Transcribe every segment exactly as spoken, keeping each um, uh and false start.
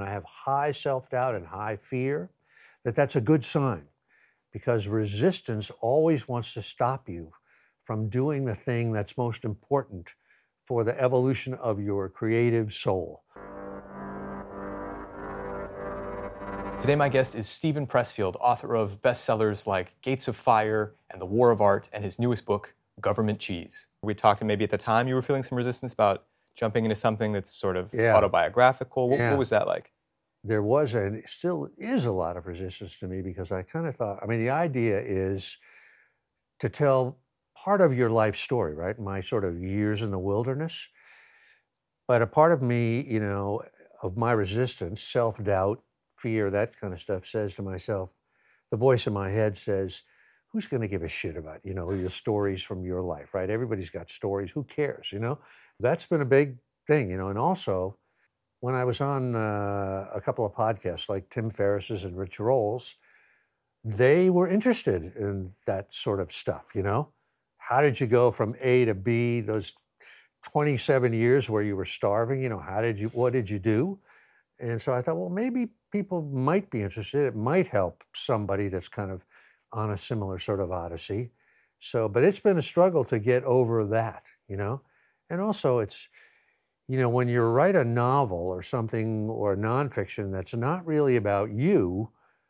when I have high self-doubt and high fear, that that's a good sign, because resistance always wants to stop you from doing the thing that's most important for the evolution of your creative soul. Today, my guest is Steven Pressfield, author of bestsellers like Gates of Fire and The War of Art, and his newest book, Government Cheese. We talked, and maybe at the time you were feeling some resistance about jumping into something that's sort of Yeah. autobiographical. What, Yeah. what was that like? There was, and still is, a lot of resistance to me, because I kind of thought, I mean, the idea is to tell part of your life story, right? My sort of years in the wilderness. But a part of me, you know, of my resistance, self-doubt, fear, that kind of stuff, says to myself, the voice in my head says, who's going to give a shit about, you know, your stories from your life, right? Everybody's got stories. Who cares, you know? That's been a big thing, you know. And also, when I was on uh, a couple of podcasts like Tim Ferriss's and Rich Roll's, they were interested in that sort of stuff, you know? How did you go from A to B, those twenty-seven years where you were starving, you know, how did you, what did you do? And so I thought, well, maybe people might be interested. It might help somebody that's kind of on a similar sort of odyssey. So, but it's been a struggle to get over that, you know? And also it's, you know, when you write a novel or something, or nonfiction that's not really about you,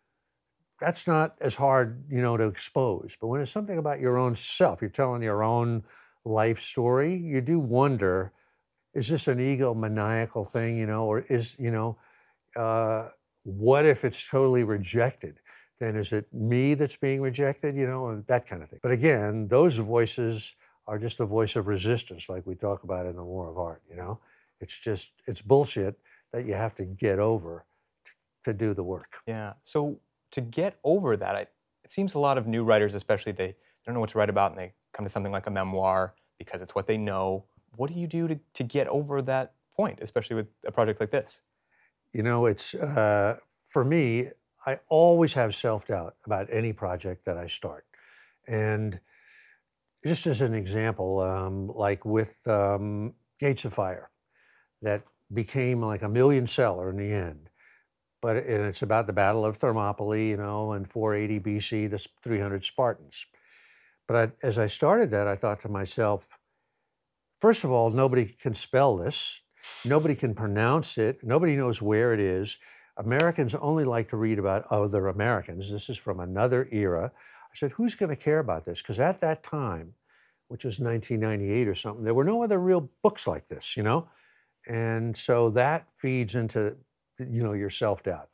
that's not as hard, you know, to expose. But when it's something about your own self, you're telling your own life story, you do wonder, is this an egomaniacal thing, you know, or is, you know, uh, what if it's totally rejected? Then is it me that's being rejected, you know, and that kind of thing. But again, those voices are just the voice of resistance, like we talk about in The War of Art, you know. It's just, it's bullshit that you have to get over to, to do the work. Yeah. So to get over that, I, it seems a lot of new writers, especially, they don't know what to write about, and they come to something like a memoir because it's what they know. What do you do to, to get over that point, especially with a project like this? You know, it's, uh, for me, I always have self-doubt about any project that I start. And just as an example, um, like with um, Gates of Fire, that became like a million seller in the end. But, and it's about the Battle of Thermopylae, you know, in four eighty B C, the three hundred Spartans. But I, as I started that, I thought to myself, first of all, nobody can spell this. Nobody can pronounce it. Nobody knows where it is. Americans only like to read about other Americans. This is from another era. I said, who's going to care about this? Because at that time, which was nineteen ninety-eight or something, there were no other real books like this, you know? And so that feeds into, you know, your self-doubt.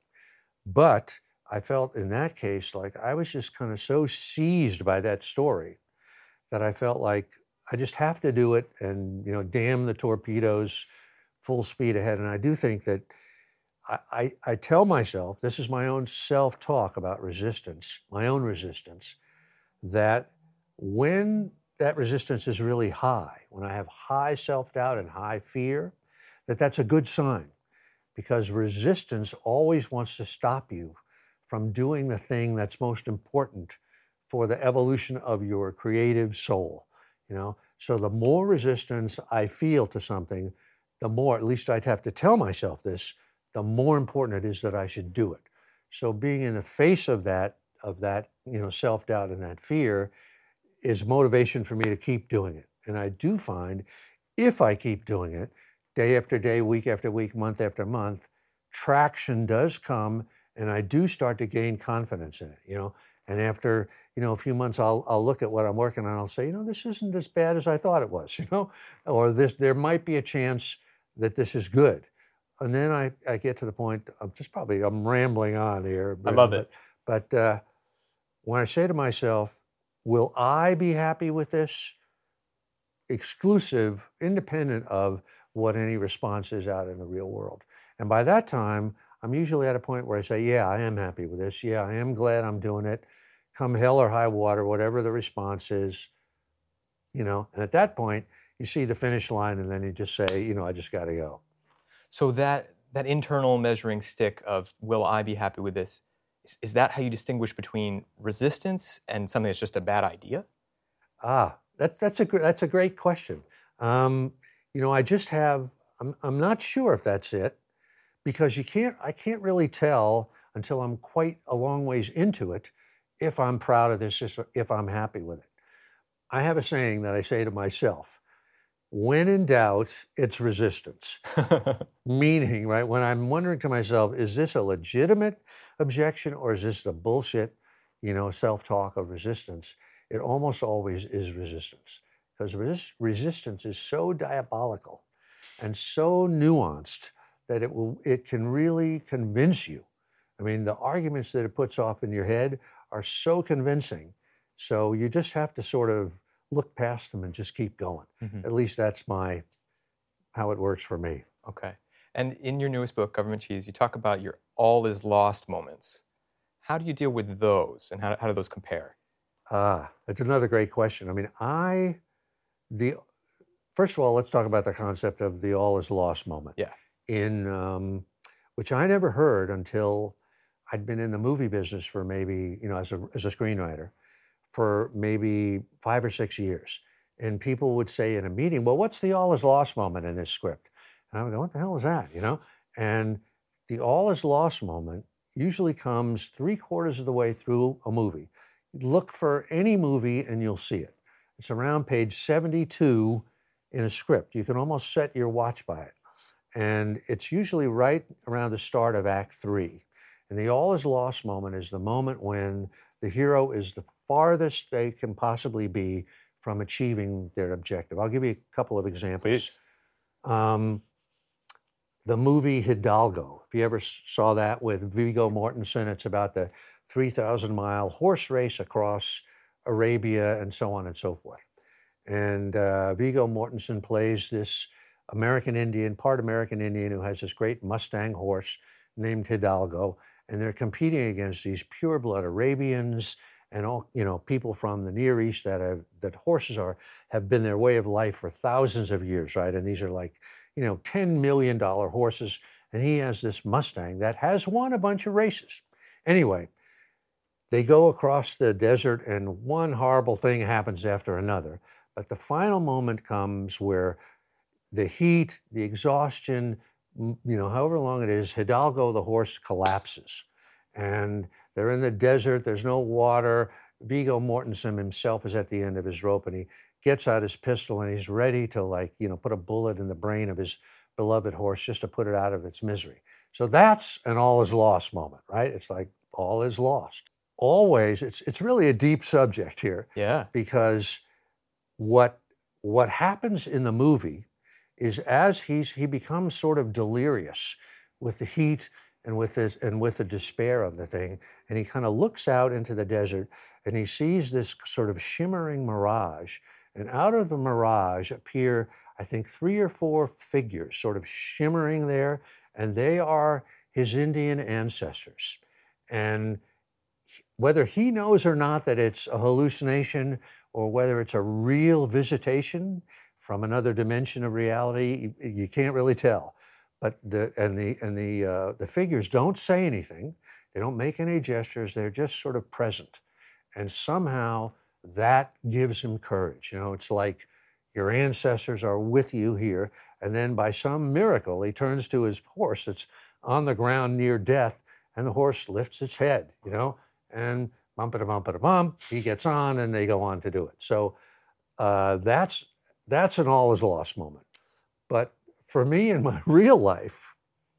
But I felt in that case like I was just kind of so seized by that story that I felt like I just have to do it, and, you know, damn the torpedoes, full speed ahead. And I do think that I, I, I tell myself, this is my own self-talk about resistance, my own resistance, that when that resistance is really high, when I have high self-doubt and high fear, that that's a good sign, because resistance always wants to stop you from doing the thing that's most important for the evolution of your creative soul, you know? So the more resistance I feel to something, the more, at least I'd have to tell myself this, the more important it is that I should do it. So being in the face of that, of that, you know, self-doubt and that fear is motivation for me to keep doing it. And I do find, if I keep doing it, day after day, week after week, month after month, traction does come, and I do start to gain confidence in it, you know. And after, you know, a few months, I'll I'll look at what I'm working on, and I'll say, you know, this isn't as bad as I thought it was, you know, or this, there might be a chance that this is good. And then I, I get to the point, I'm just probably, I'm rambling on here. I love it. But, but uh, when I say to myself, will I be happy with this? Exclusive, independent of what any response is out in the real world. And by that time, I'm usually at a point where I say, yeah, I am happy with this. Yeah, I am glad I'm doing it. Come hell or high water, whatever the response is, you know. And at that point, you see the finish line, and then you just say, you know, I just got to go. So that that internal measuring stick of, will I be happy with this, is, is that how you distinguish between resistance and something that's just a bad idea? Ah, that, that's, a, that's a great question. Um, you know, I just have, I'm, I'm not sure if that's it, because you can't, I can't really tell until I'm quite a long ways into it if I'm proud of this, if I'm happy with it. I have a saying that I say to myself: when in doubt, it's resistance. Meaning, right, when I'm wondering to myself, is this a legitimate objection or is this the bullshit, you know, self-talk of resistance? It almost always is resistance, because res- resistance is so diabolical and so nuanced that it will, it can really convince you. I mean, the arguments that it puts off in your head are so convincing. So you just have to sort of look past them and just keep going. Mm-hmm. At least that's my, how it works for me. Okay. And in your newest book, Government Cheese, you talk about your all is lost moments. How do you deal with those, and how, how do those compare? Ah, that's another great question. I mean, I, the, first of all, let's talk about the concept of the all is lost moment. Yeah. In, um, which I never heard until I'd been in the movie business for maybe, you know, as a, as a screenwriter for maybe five or six years. And people would say in a meeting, well, what's the all is lost moment in this script? And I would go, what the hell is that, you know? And the all is lost moment usually comes three quarters of the way through a movie. Look for any movie and you'll see it. It's around page seventy-two in a script. You can almost set your watch by it. And it's usually right around the start of Act Three. And the all is lost moment is the moment when the hero is the farthest they can possibly be from achieving their objective. I'll give you a couple of examples. Please. Um, the movie Hidalgo, if you ever saw that with Viggo Mortensen, it's about the three thousand mile horse race across Arabia and so on and so forth. And uh, Viggo Mortensen plays this American Indian, part American Indian, who has this great Mustang horse named Hidalgo, and they're competing against these pure-blood Arabians and all, you know, people from the Near East that have, that horses are, have been their way of life for thousands of years, right? And these are like, you know, ten million dollars horses, and he has this Mustang that has won a bunch of races. Anyway, they go across the desert, and one horrible thing happens after another. But the final moment comes where the heat, the exhaustion, you know, however long it is, Hidalgo, the horse, collapses. And they're in the desert, there's no water. Viggo Mortensen himself is at the end of his rope, and he gets out his pistol and he's ready to, like, you know, put a bullet in the brain of his beloved horse just to put it out of its misery. So that's an all is lost moment, right? It's like all is lost. Always, it's it's really a deep subject here. Yeah. Because what what happens in the movie is as he's he becomes sort of delirious with the heat and with this and with the despair of the thing, and he kind of looks out into the desert and he sees this sort of shimmering mirage, and out of the mirage appear, I think, three or four figures sort of shimmering there, and they are his Indian ancestors. And whether he knows or not that it's a hallucination or whether it's a real visitation from another dimension of reality, you, you can't really tell. But the and the and the uh, the figures don't say anything. They don't make any gestures. They're just sort of present, and somehow that gives him courage. You know, it's like your ancestors are with you here, and then by some miracle, he turns to his horse that's on the ground near death, and the horse lifts its head. You know, and bump it, bump it, bump. He gets on, and they go on to do it. So uh, that's that's an all is lost moment. But for me in my real life,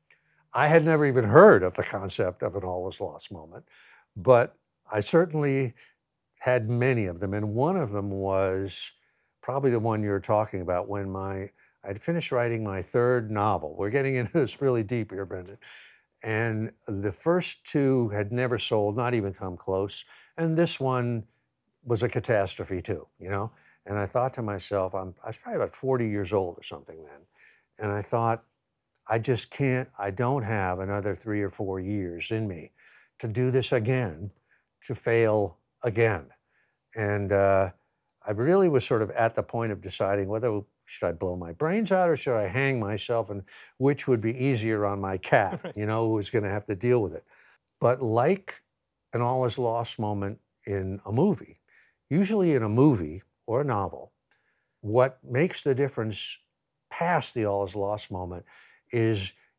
I had never even heard of the concept of an all is lost moment, but I certainly had many of them. And one of them was probably the one you're talking about when my, I'd finished writing my third novel. We're getting into this really deep here, Brendan. And the first two had never sold, not even come close. And this one was a catastrophe too, you know? And I thought to myself, I'm, I was probably about forty years old or something then. And I thought, I just can't, I don't have another three or four years in me to do this again, to fail again. And uh, I really was sort of at the point of deciding whether should I blow my brains out or should I hang myself, and which would be easier on my cat, you know, who was going to have to deal with it. But like an all is lost moment in a movie, usually in a movie or a novel, what makes the difference past the all is lost moment is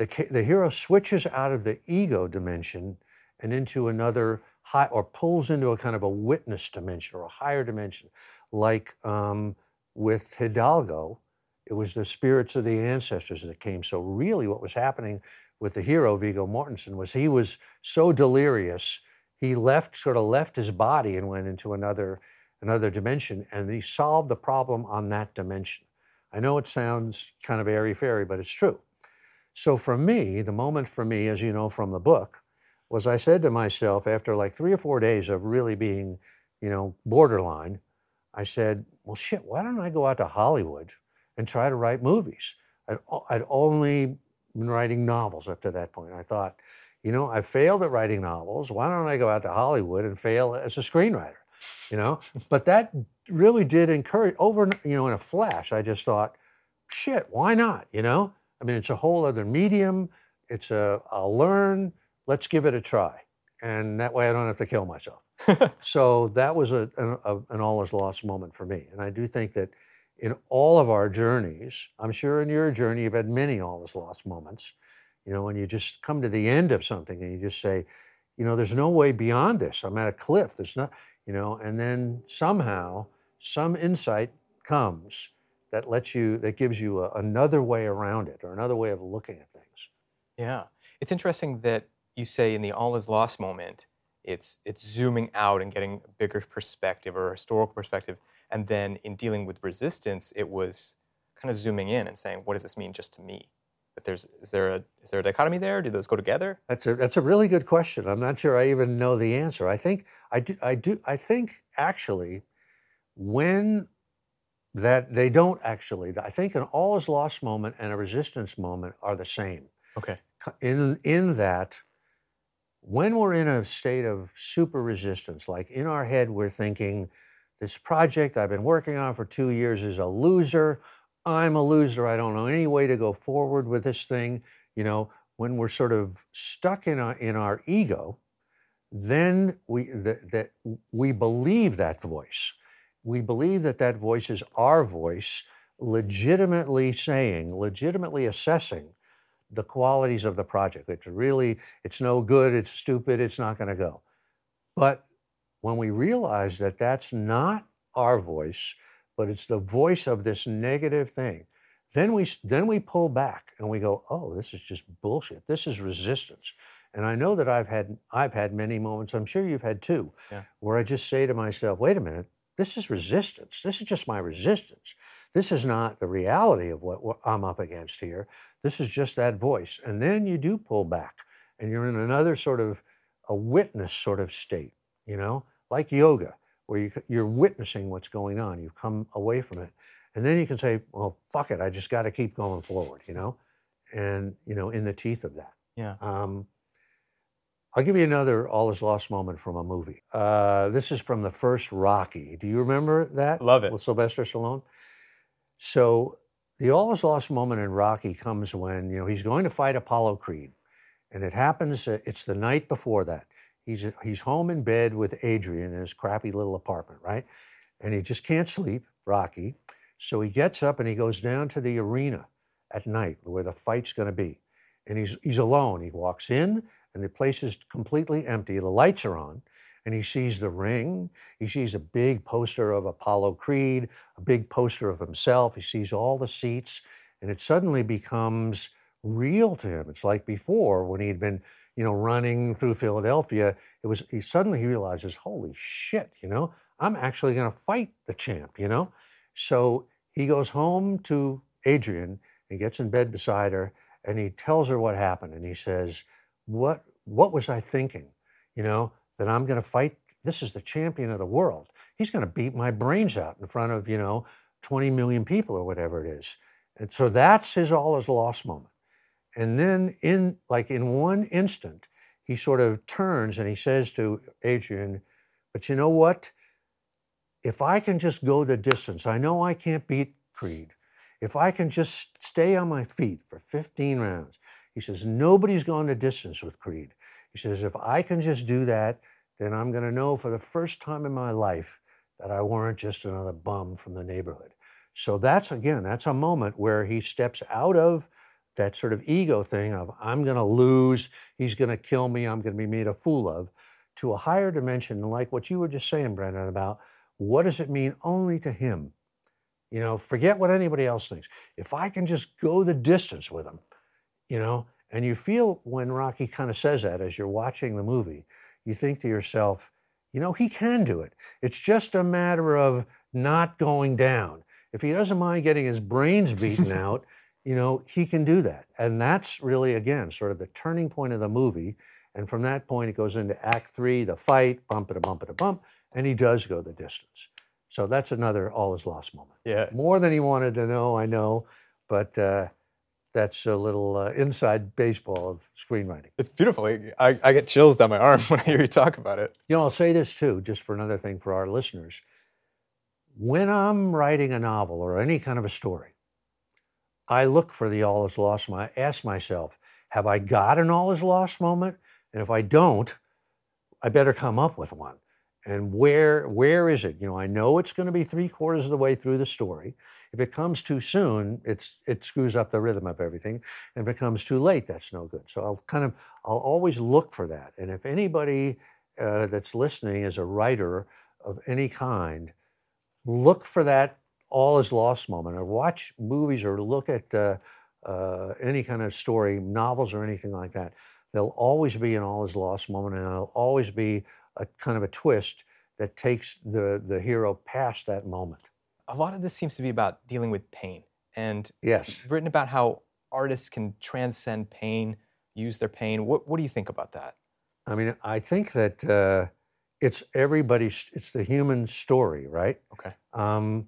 the, the hero switches out of the ego dimension and into another high, or pulls into a kind of a witness dimension or a higher dimension. Like um, with Hidalgo, it was the spirits of the ancestors that came. So really what was happening with the hero, Viggo Mortensen, was he was so delirious, he left, sort of left his body and went into another, another dimension, and he solved the problem on that dimension. I know it sounds kind of airy-fairy, but it's true. So for me, the moment for me, as you know from the book, was I said to myself, after like three or four days of really being, you know, borderline, I said, well, shit, why don't I go out to Hollywood and try to write movies? I'd, I'd only been writing novels up to that point. I thought, you know, I failed at writing novels. Why don't I go out to Hollywood and fail as a screenwriter? You know, but that really did encourage, over, you know, in a flash, I just thought, shit, why not? You know, I mean, it's a whole other medium. It's a, I'll learn, let's give it a try. And that way I don't have to kill myself. So that was a, a, an all is lost moment for me. And I do think that in all of our journeys, I'm sure in your journey, you've had many all is lost moments, you know, when you just come to the end of something and you just say, you know, there's no way beyond this. I'm at a cliff. There's not, you know, and then somehow some insight comes that lets you, that gives you a, another way around it or another way of looking at things. Yeah. It's interesting that you say in the all is lost moment, it's it's zooming out and getting a bigger perspective or a historical perspective. And then in dealing with resistance, it was kind of zooming in and saying, what does this mean just to me? But there's, is there a, is there a dichotomy there? Do those go together? That's a, that's a really good question. I'm not sure I even know the answer. I think, I do, I do, I think actually when that they don't actually, I think an all is lost moment and a resistance moment are the same. Okay. In, in that, when we're in a state of super resistance, like in our head, we're thinking, this project I've been working on for two years is a loser. I'm a loser. I don't know any way to go forward with this thing. You know, when we're sort of stuck in our, in our ego, then we, that, that we believe that voice. We believe that that voice is our voice, legitimately saying, legitimately assessing the qualities of the project. It's really, it's no good, it's stupid, it's not going to go. But when we realize that that's not our voice, but it's the voice of this negative thing, then we then we pull back and we go, oh, this is just bullshit. This is resistance. And I know that I've had I've had many moments, I'm sure you've had too, yeah, where I just say to myself, wait a minute, this is resistance. This is just my resistance. This is not the reality of what, what I'm up against here. This is just that voice. And then you do pull back and you're in another sort of a witness sort of state, you know, like yoga, where you, you're witnessing what's going on. You come away from it. And then you can say, well, fuck it. I just got to keep going forward, you know, and, you know, in the teeth of that. Yeah. Um, I'll give you another all is lost moment from a movie. Uh, this is from the first Rocky. Do you remember that? Love it. With Sylvester Stallone. So the all is lost moment in Rocky comes when, you know, he's going to fight Apollo Creed. And it happens, uh, it's the night before that. He's, he's home in bed with Adrian in his crappy little apartment, right? And he just can't sleep, Rocky. So he gets up and he goes down to the arena at night where the fight's going to be. And he's, he's alone. He walks in and the place is completely empty. The lights are on and he sees the ring. He sees a big poster of Apollo Creed, a big poster of himself. He sees all the seats and it suddenly becomes real to him. It's like before when he'd been, you know, running through Philadelphia. It was, he suddenly he realizes, holy shit, you know, I'm actually going to fight the champ, you know? So he goes home to Adrian, he gets in bed beside her and he tells her what happened. And he says, what, what was I thinking? You know, that I'm going to fight. This is the champion of the world. He's going to beat my brains out in front of, you know, twenty million people or whatever it is. And so that's his all is lost moment. And then in like in one instant, he sort of turns and he says to Adrian, but you know what? If I can just go the distance, I know I can't beat Creed. If I can just stay on my feet for fifteen rounds, he says, nobody's gone the distance with Creed. He says, if I can just do that, then I'm going to know for the first time in my life that I weren't just another bum from the neighborhood. So that's, again, that's a moment where he steps out of that sort of ego thing of I'm going to lose, he's going to kill me, I'm going to be made a fool of, to a higher dimension, like what you were just saying, Brendan, about what does it mean only to him? You know, forget what anybody else thinks. If I can just go the distance with him, you know, and you feel when Rocky kind of says that as you're watching the movie, you think to yourself, you know, he can do it. It's just a matter of not going down. If he doesn't mind getting his brains beaten out, you know, he can do that. And that's really, again, sort of the turning point of the movie. And from that point, it goes into act three, the fight, bump it a bump it a bump, and he does go the distance. So that's another all is lost moment. Yeah. More than he wanted to know, I know, but uh, that's a little uh, inside baseball of screenwriting. It's beautiful. I, I get chills down my arm when I hear you talk about it. You know, I'll say this too, just for another thing for our listeners. When I'm writing a novel or any kind of a story, I look for the all is lost moment. I ask myself, have I got an all is lost moment? And if I don't, I better come up with one. And where where is it? You know, I know it's going to be three quarters of the way through the story. If it comes too soon, it's it screws up the rhythm of everything. And if it comes too late, that's no good. So I'll kind of I'll always look for that. And if anybody uh, that's listening is a writer of any kind, look for that all is lost moment, or watch movies, or look at uh, uh, any kind of story, novels, or anything like that. There'll always be an all is lost moment, and there'll always be a kind of a twist that takes the, the hero past that moment. A lot of this seems to be about dealing with pain. And yes, you've written about how artists can transcend pain, use their pain. What, what do you think about that? I mean, I think that uh, it's everybody's, it's the human story, right? Okay. Um,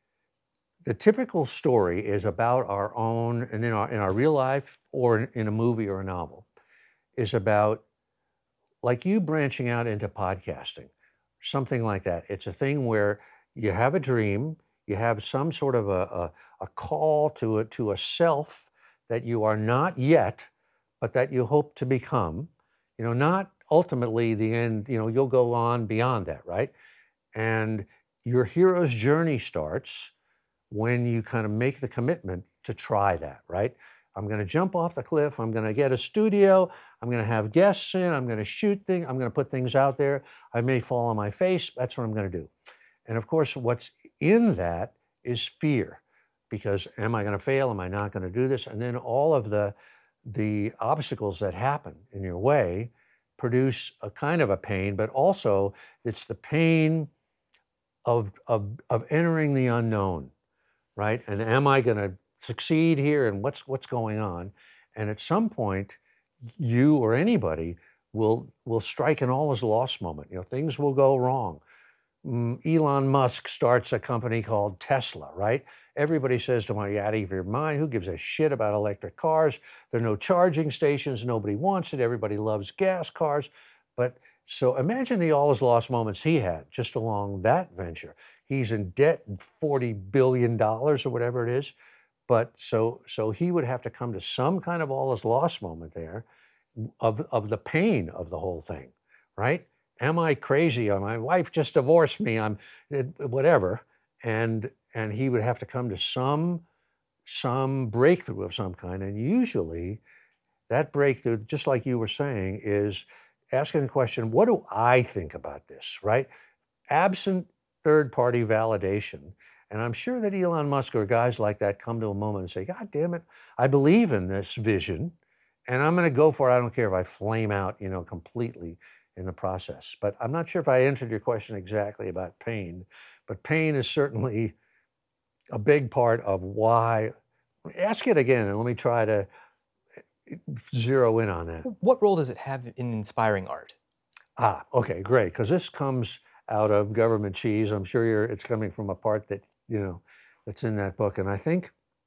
the typical story is about our own, and in our, in our real life or in, in a movie or a novel, is about, like you branching out into podcasting, something like that. It's a thing where you have a dream, you have some sort of a, a, a call to a, to a self that you are not yet, but that you hope to become. You know, not ultimately the end, you know, you'll go on beyond that, right? And your hero's journey starts when you kind of make the commitment to try that, right? I'm going to jump off the cliff. I'm going to get a studio. I'm going to have guests in. I'm going to shoot things. I'm going to put things out there. I may fall on my face. That's what I'm going to do. And of course, what's in that is fear, because am I going to fail? Am I not going to do this? And then all of the, the obstacles that happen in your way produce a kind of a pain, but also it's the pain of, of, of entering the unknown, right? And am I going to succeed here, and what's what's going on? And at some point, you or anybody will will strike an all is lost moment. You know, things will go wrong. Mm, Elon Musk starts a company called Tesla, right? Everybody says to him, "Are you out of your mind? Who gives a shit about electric cars? There are no charging stations. Nobody wants it. Everybody loves gas cars." But so imagine the all is lost moments he had just along that venture. He's in debt, forty billion dollars or whatever it is. But so so he would have to come to some kind of all is lost moment there of, of the pain of the whole thing, right? Am I crazy? My wife just divorced me. I'm whatever. And and he would have to come to some some breakthrough of some kind. And usually that breakthrough, just like you were saying, is asking the question, what do I think about this, right? Absent third-party validation. And I'm sure that Elon Musk or guys like that come to a moment and say, God damn it, I believe in this vision, and I'm going to go for it. I don't care if I flame out, you know, completely in the process. But I'm not sure if I answered your question exactly about pain, but pain is certainly a big part of why. Ask it again, and let me try to zero in on that. What role does it have in inspiring art? Ah, okay, great, because this comes out of Government Cheese. I'm sure you're, it's coming from a part that, you know, that's in that book. And I think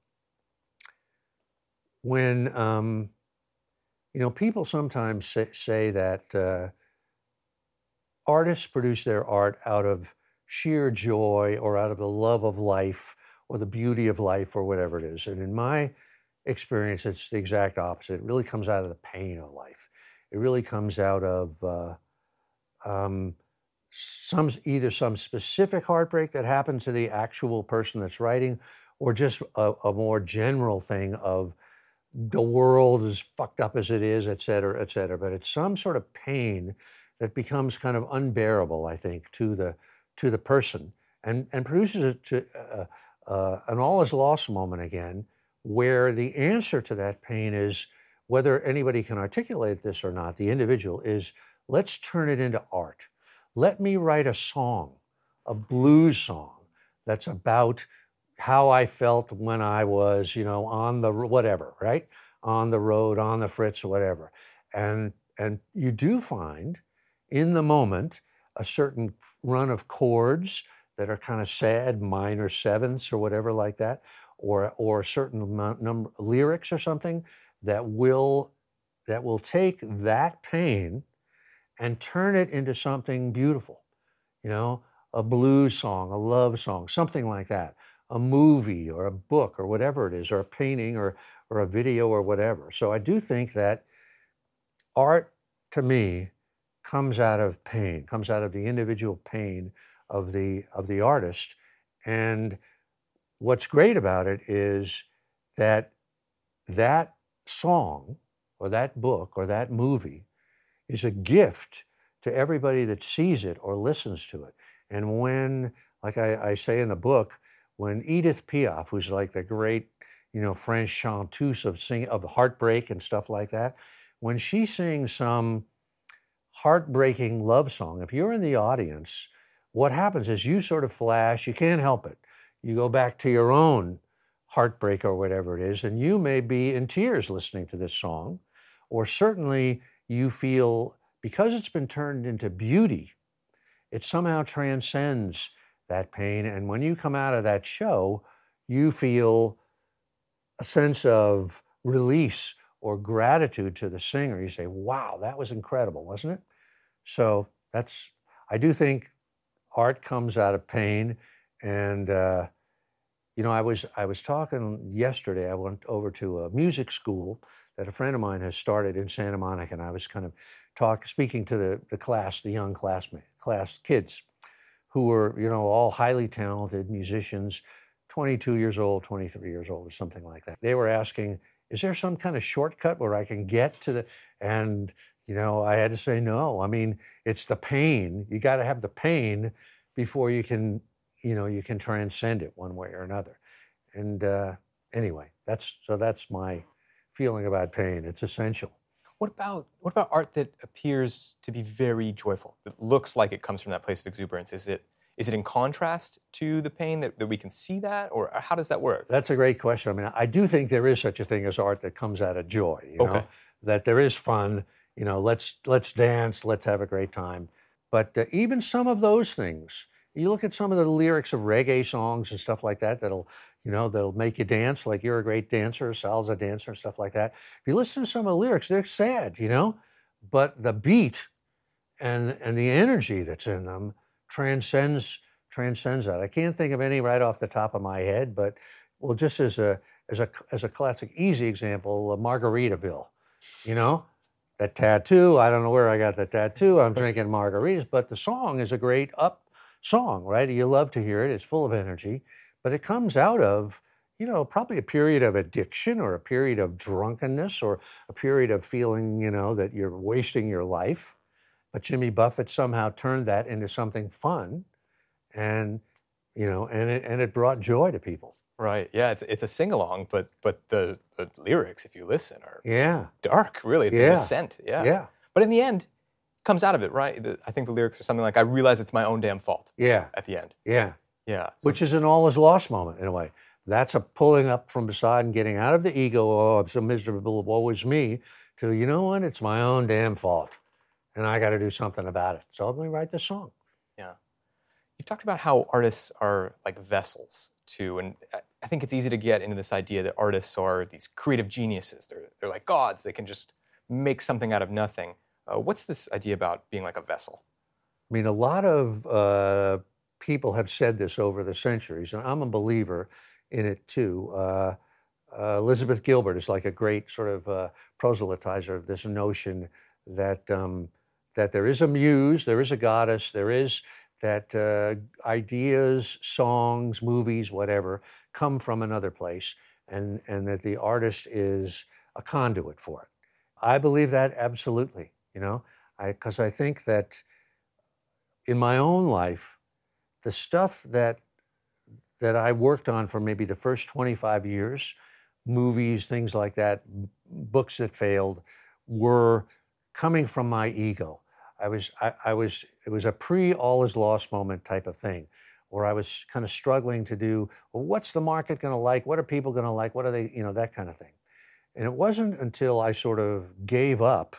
when, um, you know, people sometimes say, say that uh, artists produce their art out of sheer joy or out of the love of life or the beauty of life or whatever it is. And in my experience, it's the exact opposite. It really comes out of the pain of life. It really comes out of uh, um, some either some specific heartbreak that happened to the actual person that's writing, or just a, a more general thing of the world is fucked up as it is, et cetera, et cetera. But it's some sort of pain that becomes kind of unbearable, I think, to the to the person, and and produces a, to, uh, uh, an all is lost moment again, where the answer to that pain is, whether anybody can articulate this or not, the individual, is let's turn it into art. Let me write a song, a blues song that's about how I felt when I was, you know, on the whatever, right? On the road, on the fritz, or whatever. And and you do find in the moment a certain run of chords that are kind of sad, minor sevenths or whatever like that, or or certain amount, number lyrics or something that will that will take that pain and turn it into something beautiful, you know, a blues song, a love song, something like that, a movie or a book or whatever it is, or a painting or or a video or whatever. So I do think that art, to me, comes out of pain, comes out of the individual pain of the of the artist. And what's great about it is that that song or that book or that movie is a gift to everybody that sees it or listens to it. And when, like I, I say in the book, when Edith Piaf, who's like the great, you know, French chanteuse of sing of heartbreak and stuff like that, when she sings some heartbreaking love song, if you're in the audience, what happens is you sort of flash, you can't help it. You go back to your own heartbreak or whatever it is, and you may be in tears listening to this song, or certainly you feel, because it's been turned into beauty, it somehow transcends that pain. And when you come out of that show, you feel a sense of release or gratitude to the singer. You say, wow, that was incredible, wasn't it? So that's, I do think art comes out of pain. And, uh, you know, I was, I was talking yesterday, I went over to a music school that a friend of mine has started in Santa Monica, and I was kind of talk, speaking to the, the class, the young classmate, class kids, who were, you know, all highly talented musicians, twenty-two years old, twenty-three years old, or something like that. They were asking, is there some kind of shortcut where I can get to the, and, you know, I had to say no. I mean, it's the pain. You got to have the pain before you can, you know, you can transcend it one way or another. And uh, anyway, that's, so that's my feeling about pain. It's essential. What about what about art that appears to be very joyful, that looks like it comes from that place of exuberance? Is it is it in contrast to the pain that, that we can see that, or how does that work? That's a great question. I mean, I do think there is such a thing as art that comes out of joy, you know, Okay. that there is fun, you know, let's let's dance, let's have a great time. But uh, even some of those things, you look at some of the lyrics of reggae songs and stuff like that, that'll, you know, that'll make you dance, like You're a Great Dancer, Sal's a Dancer, and stuff like that. If you listen to some of the lyrics, they're sad, you know, but the beat and and the energy that's in them transcends transcends that. I can't think of any right off the top of my head, but well, just as a as a as a classic easy example, uh, Margaritaville, you know, that tattoo. I don't know where I got the tattoo. I'm drinking margaritas, but the song is a great up song, right? You love to hear it. It's full of energy, but it comes out of, you know, probably a period of addiction or a period of drunkenness or a period of feeling, you know, that you're wasting your life. But Jimmy Buffett somehow turned that into something fun, and, you know, and it and it brought joy to people. Right. Yeah. It's it's a sing along, but but the, the lyrics, if you listen, are Yeah. dark. Really, it's Yeah. a descent. Yeah. Yeah. But in the end, it comes out of it, right? The, I think the lyrics are something like, "I realize it's my own damn fault." Yeah. At the end. Yeah. Yeah. So, Which is an all is lost moment in a way. That's a pulling up from beside and getting out of the ego, oh, I'm so miserable, woe is me, to, you know what, it's my own damn fault. And I got to do something about it. So let me write this song. yeah. You've talked about how artists are like vessels too, and I- I think it's easy to get into this idea that artists are these creative geniuses. They're they're like gods. They can just make something out of nothing. Uh, what's this idea about being like a vessel? I mean, a lot of uh, people have said this over the centuries, and I'm a believer in it too. Uh, uh, Elizabeth Gilbert is like a great sort of uh, proselytizer of this notion that um, that there is a muse, there is a goddess, there is that uh, ideas, songs, movies, whatever, come from another place, and and that the artist is a conduit for it. I believe that absolutely, you know, I because I think that in my own life, the stuff that that I worked on for maybe the first twenty-five years, movies, things like that, books that failed, were coming from my ego. I was, I, I was, it was a pre all is lost moment type of thing, where I was kind of struggling to do, well, what's the market going to like? What are people going to like? What are they, you know, that kind of thing. And it wasn't until I sort of gave up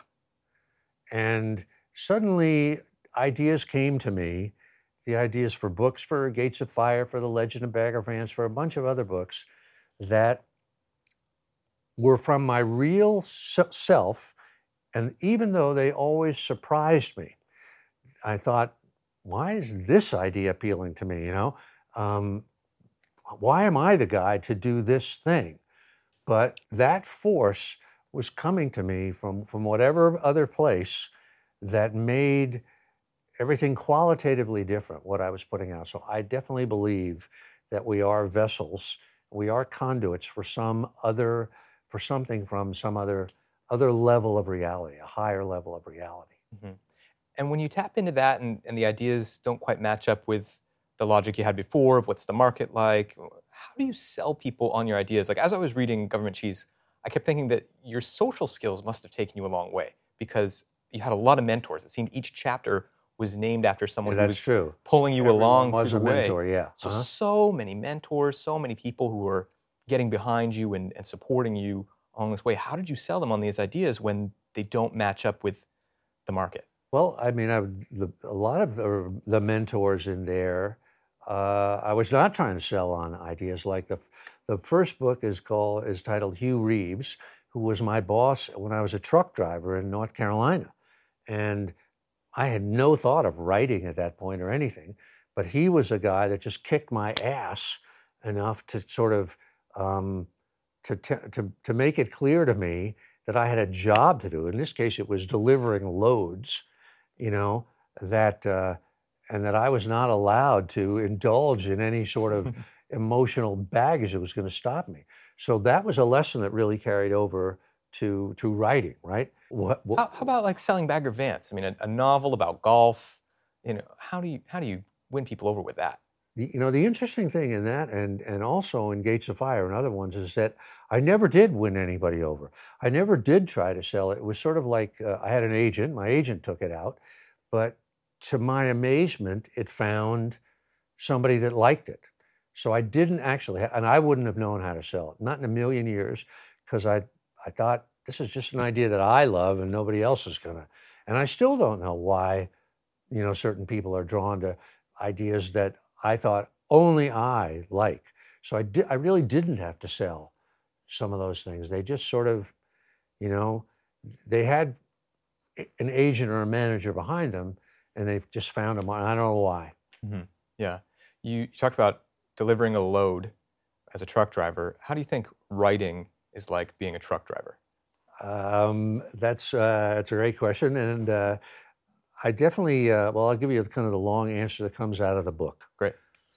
and suddenly ideas came to me, the ideas for books, for Gates of Fire, for The Legend of Bagger Vance, for a bunch of other books that were from my real self. And even though they always surprised me, I thought, why is this idea appealing to me, you know? Um, why am I the guy to do this thing? But that force was coming to me from, from whatever other place that made everything qualitatively different, what I was putting out. So I definitely believe that we are vessels, we are conduits for some other, for something from some other, other level of reality, a higher level of reality. Mm-hmm. And when you tap into that and, and the ideas don't quite match up with the logic you had before of what's the market like, how do you sell people on your ideas? Like, as I was reading Government Cheese, I kept thinking that your social skills must have taken you a long way, because you had a lot of mentors. It seemed each chapter was named after someone Yeah, who that's was true. pulling you Everyone along was through a the way. mentor, yeah. So, Uh-huh. so many mentors, so many people who were getting behind you and, and supporting you along this way. How did you sell them on these ideas when they don't match up with the market? Well, I mean, I, the, a lot of the, the mentors in there, uh, I was not trying to sell on ideas. Like the the first book is called is titled Hugh Reeves, who was my boss when I was a truck driver in North Carolina, and I had no thought of writing at that point or anything. But he was a guy that just kicked my ass enough to sort of um, to, to to make it clear to me that I had a job to do. In this case, it was delivering loads, you know, that uh, and that I was not allowed to indulge in any sort of emotional baggage that was going to stop me. So that was a lesson that really carried over to to writing, right? What, what, how, how about like selling Bagger Vance? I mean, a, a novel about golf. You know, how do you how do you win people over with that? The, you know, the interesting thing in that, and and also in Gates of Fire and other ones, is that I never did win anybody over. I never did try to sell it. It was sort of like uh, I had an agent. My agent took it out, but to my amazement, it found somebody that liked it. So I didn't actually, and I wouldn't have known how to sell it, not in a million years, because I I thought this is just an idea that I love and nobody else is gonna. And I still don't know why, you know, certain people are drawn to ideas that I thought only I like. So I did, I really didn't have to sell some of those things. They just sort of, you know, they had an agent or a manager behind them, and they've just found them. I don't know why. Mm-hmm. Yeah. You, you talked about delivering a load as a truck driver. How do you think writing is like being a truck driver? Um, that's, uh, that's a great question. And uh, I definitely, uh, well, I'll give you kind of the long answer that comes out of the book. Great.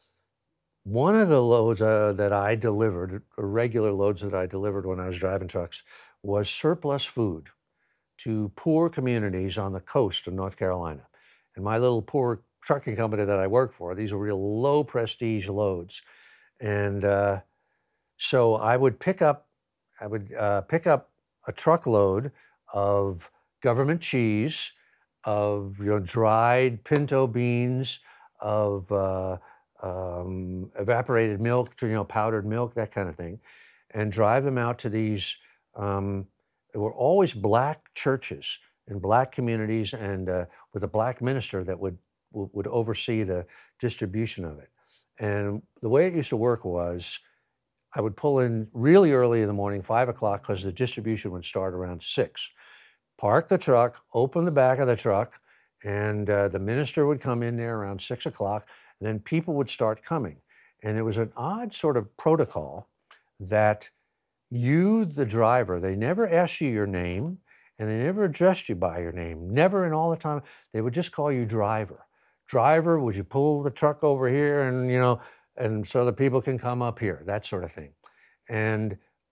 One of the loads uh, that I delivered, or regular loads that I delivered when I was driving trucks, was surplus food to poor communities on the coast of North Carolina. And my little poor trucking company that I work for, these were real low prestige loads. And uh, so I would pick up, I would uh, pick up a truckload of government cheese, of you know dried pinto beans, of uh, um, evaporated milk, you know powdered milk, that kind of thing, and drive them out to these. Um, there were always black churches in black communities, and uh, with a black minister that would would oversee the distribution of it. And the way it used to work was, I would pull in really early in the morning, five o'clock, because the distribution would start around six. Park the truck, open the back of the truck, and uh, the minister would come in there around six o'clock, and then people would start coming. And it was an odd sort of protocol that you, the driver, they never asked you your name, and they never addressed you by your name. Never in all the time. They would just call you driver. Driver, would you pull the truck over here, and you know, and so the people can come up here, that sort of thing. And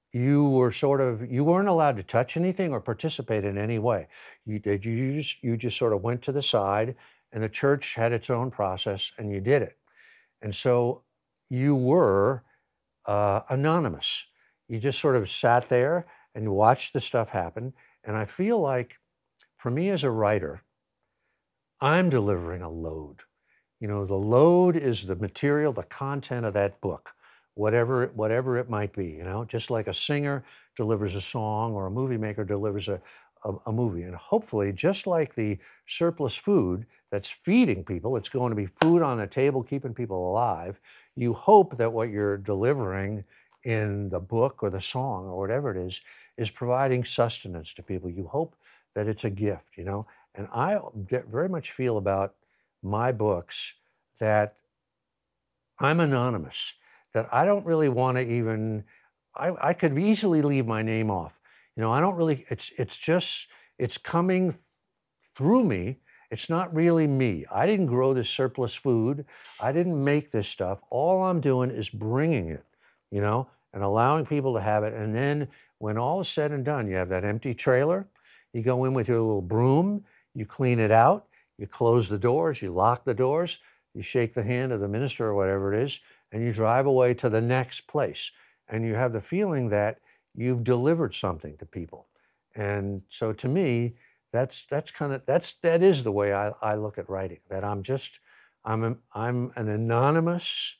you were sort of, you weren't allowed to touch anything or participate in any way. You did, you just, you just sort of went to the side, and the church had its own process, and you did it. And so you were uh, anonymous. You just sort of sat there and you watched the stuff happen. And I feel like, for me as a writer, I'm delivering a load. You know, the load is the material, the content of that book, whatever, whatever it might be, you know, just like a singer delivers a song or a movie maker delivers a, a, a movie. And hopefully, just like the surplus food that's feeding people, it's going to be food on the table, keeping people alive. You hope that what you're delivering in the book or the song or whatever it is, is providing sustenance to people. You hope that it's a gift, you know? And I get very much feel about my books that I'm anonymous, that I don't really want to even, I, I could easily leave my name off. You know, I don't really, it's, it's just, it's coming th- through me. It's not really me. I didn't grow this surplus food. I didn't make this stuff. All I'm doing is bringing it, you know, and allowing people to have it. And then when all is said and done, you have that empty trailer, you go in with your little broom, you clean it out, you close the doors, you lock the doors, you shake the hand of the minister or whatever it is, and you drive away to the next place. And you have the feeling that you've delivered something to people. And so to me, that's that's kind of, that's, that is the way I, I look at writing, that I'm just, I'm, a, I'm an anonymous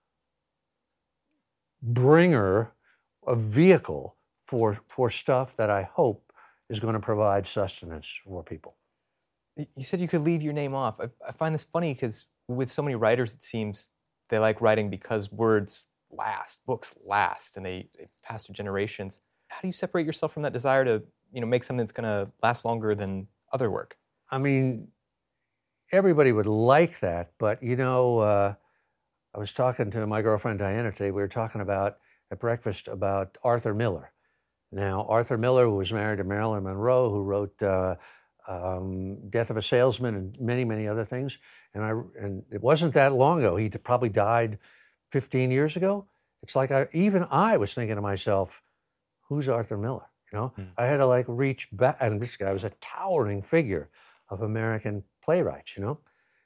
bringer, a vehicle for, for stuff that I hope is going to provide sustenance for people. You said you could leave your name off. I, I find this funny because with so many writers, it seems they like writing because words last, books last, and they, they pass through generations. How do you separate yourself from that desire to, you know, make something that's going to last longer than other work? I mean, everybody would like that, but you know, uh, I was talking to my girlfriend Diana today. We were talking about at breakfast about Arthur Miller. Now, Arthur Miller, who was married to Marilyn Monroe, who wrote uh, um, Death of a Salesman and many, many other things. And I and it wasn't that long ago. He probably died fifteen years ago. It's like I, even I was thinking to myself, who's Arthur Miller? You know, mm. I had to like reach back, and this guy was a towering figure of American playwrights, you know?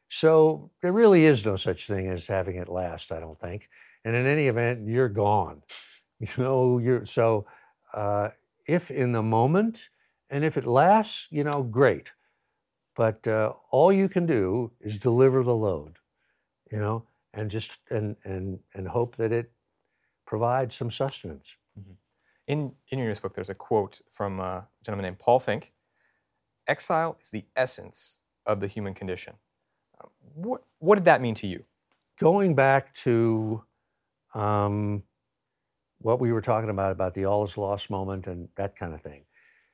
So there really is no such thing as having it last, I don't think. And in any event, you're gone. You know, you're, so uh, if in the moment, and if it lasts, you know, great. But uh, all you can do is deliver the load, you know, and just, and, and, and hope that it provides some sustenance. Mm-hmm. In, in your newest book, there's a quote from a gentleman named Paul Fink. Exile is the essence of the human condition. Uh, what, what did that mean to you? Going back to um, what we were talking about, about the all is lost moment and that kind of thing.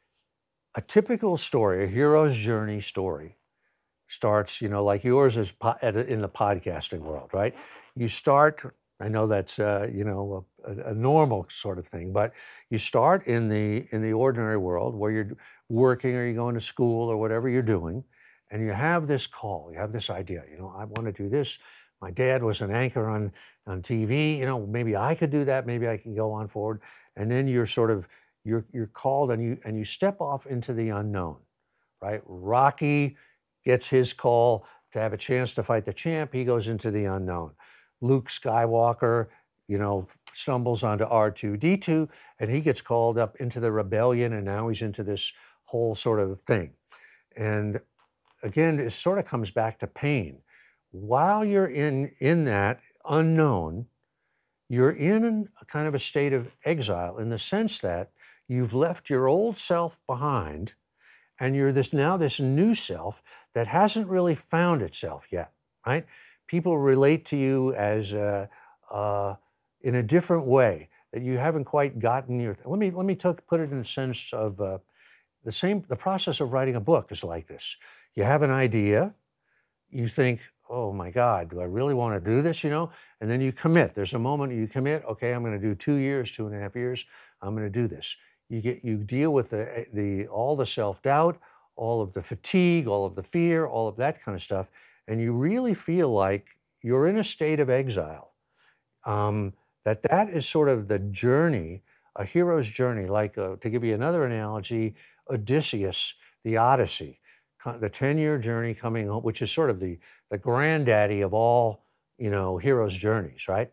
A typical story, a hero's journey story, starts, you know, like yours is po- in the podcasting world, right? You start, I know that's, uh, you know, a, a normal sort of thing, but you start in the in the ordinary world where you're working or you're going to school or whatever you're doing, and you have this call, you have this idea, you know, I want to do this. My dad was an anchor on, on T V, you know, maybe I could do that, maybe I can go on forward. And then you're sort of, you're you're called and you and you step off into the unknown, right? Rocky gets his call to have a chance to fight the champ, he goes into the unknown. Luke Skywalker, you know, stumbles onto R two D two and he gets called up into the rebellion, and now he's into this whole sort of thing. And again, it sort of comes back to pain. While you're in, in that unknown, you're in a kind of a state of exile in the sense that you've left your old self behind and you're this now this new self that hasn't really found itself yet, right? People relate to you as uh, uh, in a different way that you haven't quite gotten your. Let me let me talk, put it in the sense of uh, the same. The process of writing a book is like this. You have an idea, you think, oh my God, do I really want to do this? You know, and then you commit. There's a moment you commit. Okay, I'm going to do two years, two and a half years. I'm going to do this. You get you deal with the the all the self-doubt, all of the fatigue, all of the fear, all of that kind of stuff. And you really feel like you're in a state of exile, um, that that is sort of the journey a hero's journey, like uh to give you another analogy, Odysseus, the Odyssey, co- the ten-year journey coming home, which is sort of the the granddaddy of all, you know, heroes' journeys, right?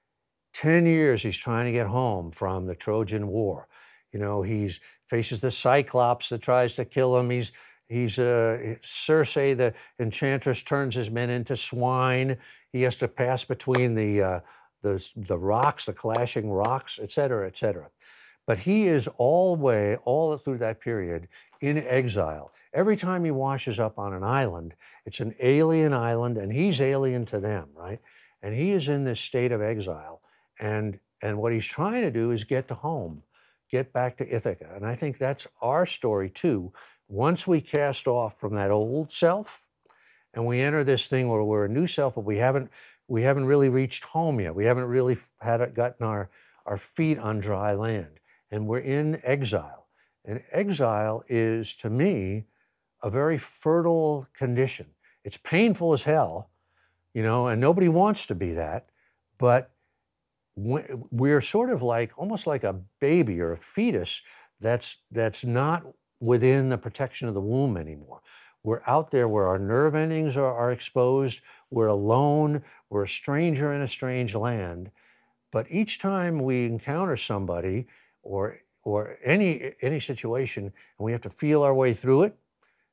ten years he's trying to get home from the Trojan War. You know, he's faces the Cyclops that tries to kill him. He's he's uh, Circe, the enchantress, turns his men into swine. He has to pass between the uh, the the rocks, the clashing rocks, et cetera, et cetera. But he is all way, all through that period, in exile. Every time he washes up on an island, it's an alien island, and he's alien to them, right? And he is in this state of exile. And, and what he's trying to do is get to home, get back to Ithaca. And I think that's our story too. Once we cast off from that old self and we enter this thing where we're a new self, but we haven't, we haven't really reached home yet. We haven't really had it, gotten our, our feet on dry land. And we're in exile. And exile is, to me, a very fertile condition. It's painful as hell, you know, and nobody wants to be that, but we're sort of like, almost like a baby or a fetus that's that's not within the protection of the womb anymore. We're out there where our nerve endings are, are exposed. We're alone. We're a stranger in a strange land. But each time we encounter somebody or or any any situation, and we have to feel our way through it,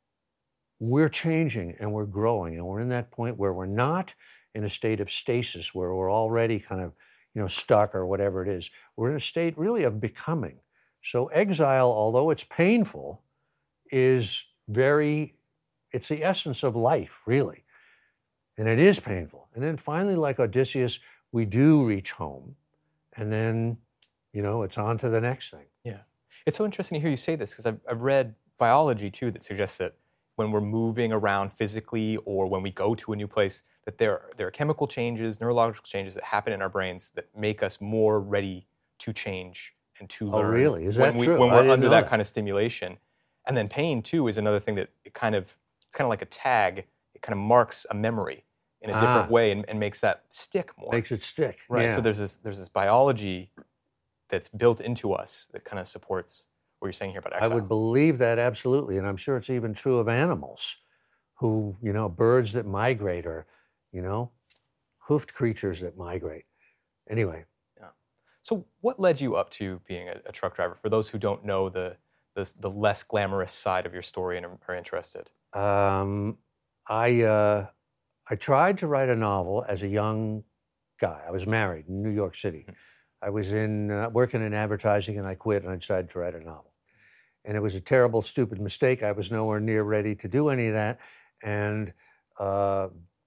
we're changing and we're growing, and we're in that point where we're not in a state of stasis where we're already kind of, you know, stuck or whatever it is. We're in a state really of becoming. So exile, although it's painful, is very, it's the essence of life, really. And it is painful. And then finally, like Odysseus, we do reach home. And then, you know, it's on to the next thing. Yeah. It's so interesting to hear you say this, because I've, I've read biology, too, that suggests that when we're moving around physically or when we go to a new place, that there, there are chemical changes, neurological changes that happen in our brains that make us more ready to change and to learn. Oh, really? Is when that we, true? When I we're didn't under know that that. kind of stimulation. And then pain, too, is another thing that it kind of, it's kind of like a tag. It kind of marks a memory in a different Ah. way and, and makes that stick more. Makes it stick. Right. Yeah. So there's this there's this biology that's built into us that kind of supports what you're saying here about exile. I would believe that absolutely. And I'm sure it's even true of animals who, you know, birds that migrate or, you know, hoofed creatures that migrate. Anyway. Yeah. So what led you up to being a, a truck driver? For those who don't know the, the, the less glamorous side of your story and are, are interested. Um, I, uh, I tried to write a novel as a young guy. I was married in New York City. Mm-hmm. I was in uh, working in advertising, and I quit, and I decided to write a novel. And it was a terrible, stupid mistake. I was nowhere near ready to do any of that. And uh,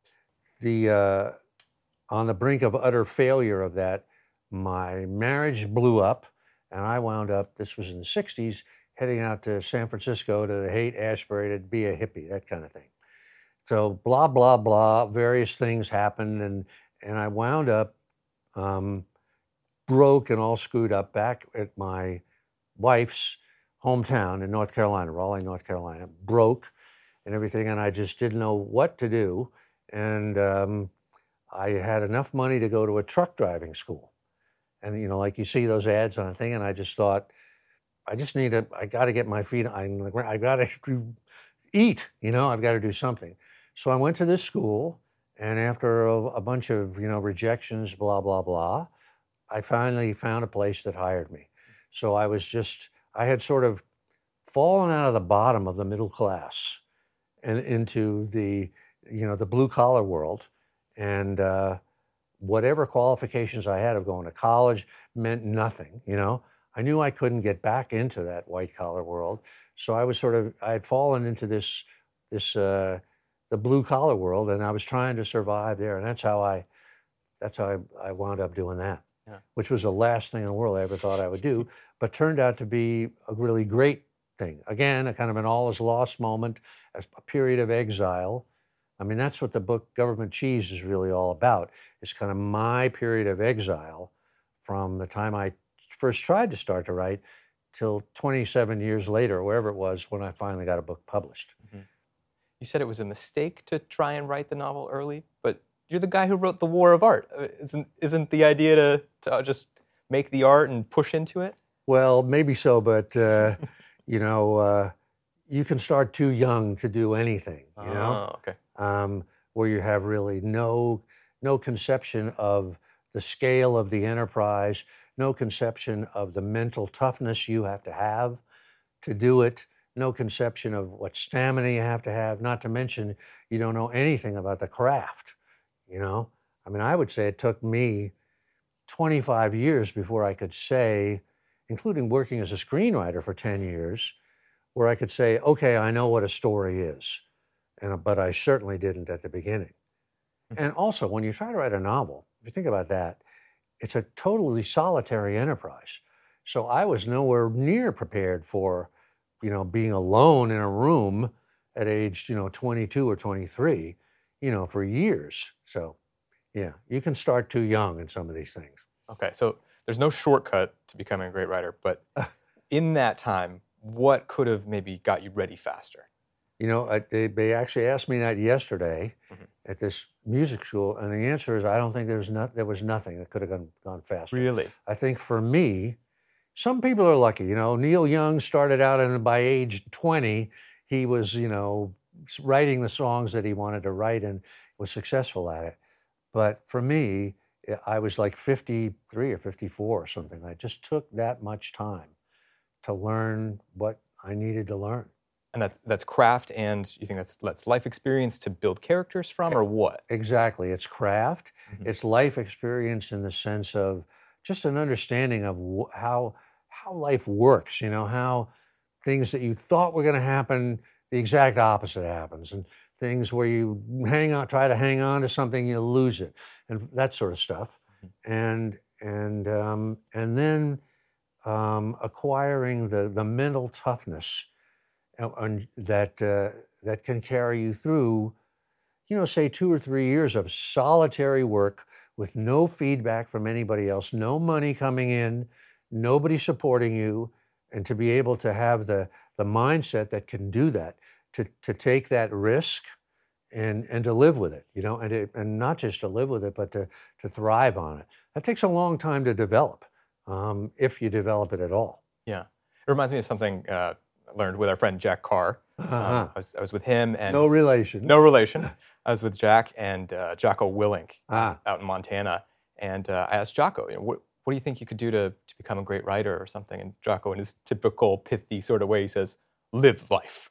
the uh, on the brink of utter failure of that, my marriage blew up, and I wound up, this was in the sixties, heading out to San Francisco to hate Ashbury, to be a hippie, that kind of thing. So blah, blah, blah, various things happened, and, and I wound up um, broke and all screwed up back at my wife's hometown in North Carolina, Raleigh, North Carolina, broke and everything, and I just didn't know what to do. And um, I had enough money to go to a truck driving school. And, you know, like you see those ads on a thing, and I just thought, I just need to, I got to get my feet on the ground. I got to eat, you know, I've got to do something. So I went to this school, and after a, a bunch of, you know, rejections, blah, blah, blah, I finally found a place that hired me. So I was just, I had sort of fallen out of the bottom of the middle class and into the, you know, the blue collar world. And uh, whatever qualifications I had of going to college meant nothing, you know. I knew I couldn't get back into that white collar world. So I was sort of, I had fallen into this, this, uh, the blue collar world, and I was trying to survive there. And that's how I, that's how I, I wound up doing that. Yeah. Which was the last thing in the world I ever thought I would do, but turned out to be a really great thing. Again, a kind of an all is lost moment, a period of exile. I mean, that's what the book Government Cheese is really all about. It's kind of my period of exile from the time I first tried to start to write till twenty-seven years later, wherever it was, when I finally got a book published. Mm-hmm. You said it was a mistake to try and write the novel early, but you're the guy who wrote The War of Art. Isn't isn't the idea to, to just make the art and push into it? Well, maybe so, but uh, you know, uh, you can start too young to do anything. You know, Oh, okay. um, where you have really no no conception of the scale of the enterprise, no conception of the mental toughness you have to have to do it, no conception of what stamina you have to have. Not to mention, you don't know anything about the craft. You know, I mean, I would say it took me twenty-five years before I could say, including working as a screenwriter for ten years, where I could say, okay, I know what a story is. And, but I certainly didn't at the beginning. And also, when you try to write a novel, if you think about that, it's a totally solitary enterprise. So I was nowhere near prepared for, you know, being alone in a room at age, you know, twenty-two or twenty-three, you know, for years. So, yeah, you can start too young in some of these things. Okay, so there's no shortcut to becoming a great writer, but in that time, what could have maybe got you ready faster? You know, I, they, they actually asked me that yesterday Mhm. at this music school, and the answer is I don't think there was, not, there was nothing that could have gone, gone faster. Really? I think for me, some people are lucky. You know, Neil Young started out, and by age twenty, he was, you know, writing the songs that he wanted to write and was successful at it. But for me, I was like fifty-three or fifty-four or something. I just took that much time to learn what I needed to learn. And that's that's craft, and you think that's that's life experience to build characters from, or what? Exactly. It's craft. Mhm. It's life experience in the sense of just an understanding of wh- how how life works. You know, how things that you thought were going to happen, the exact opposite happens, and things where you hang on, try to hang on to something, you lose it, and that sort of stuff. And and um, and then um, acquiring the the mental toughness uh, and that uh, that can carry you through, you know, say two or three years of solitary work with no feedback from anybody else, no money coming in, nobody supporting you, and to be able to have the the mindset that can do that, to to take that risk and and to live with it, you know, and to, and not just to live with it, but to to thrive on it. That takes a long time to develop, um, if you develop it at all. Yeah. It reminds me of something uh, I learned with our friend Jack Carr. Uh-huh. Um, I, was, I was with him and No relation. no relation. I was with Jack and uh, Jocko Willink Ah. out in Montana, and uh, I asked Jocko, you know, what, what do you think you could do to, to become a great writer or something? And Jocko, in his typical pithy sort of way, he says, "Live life."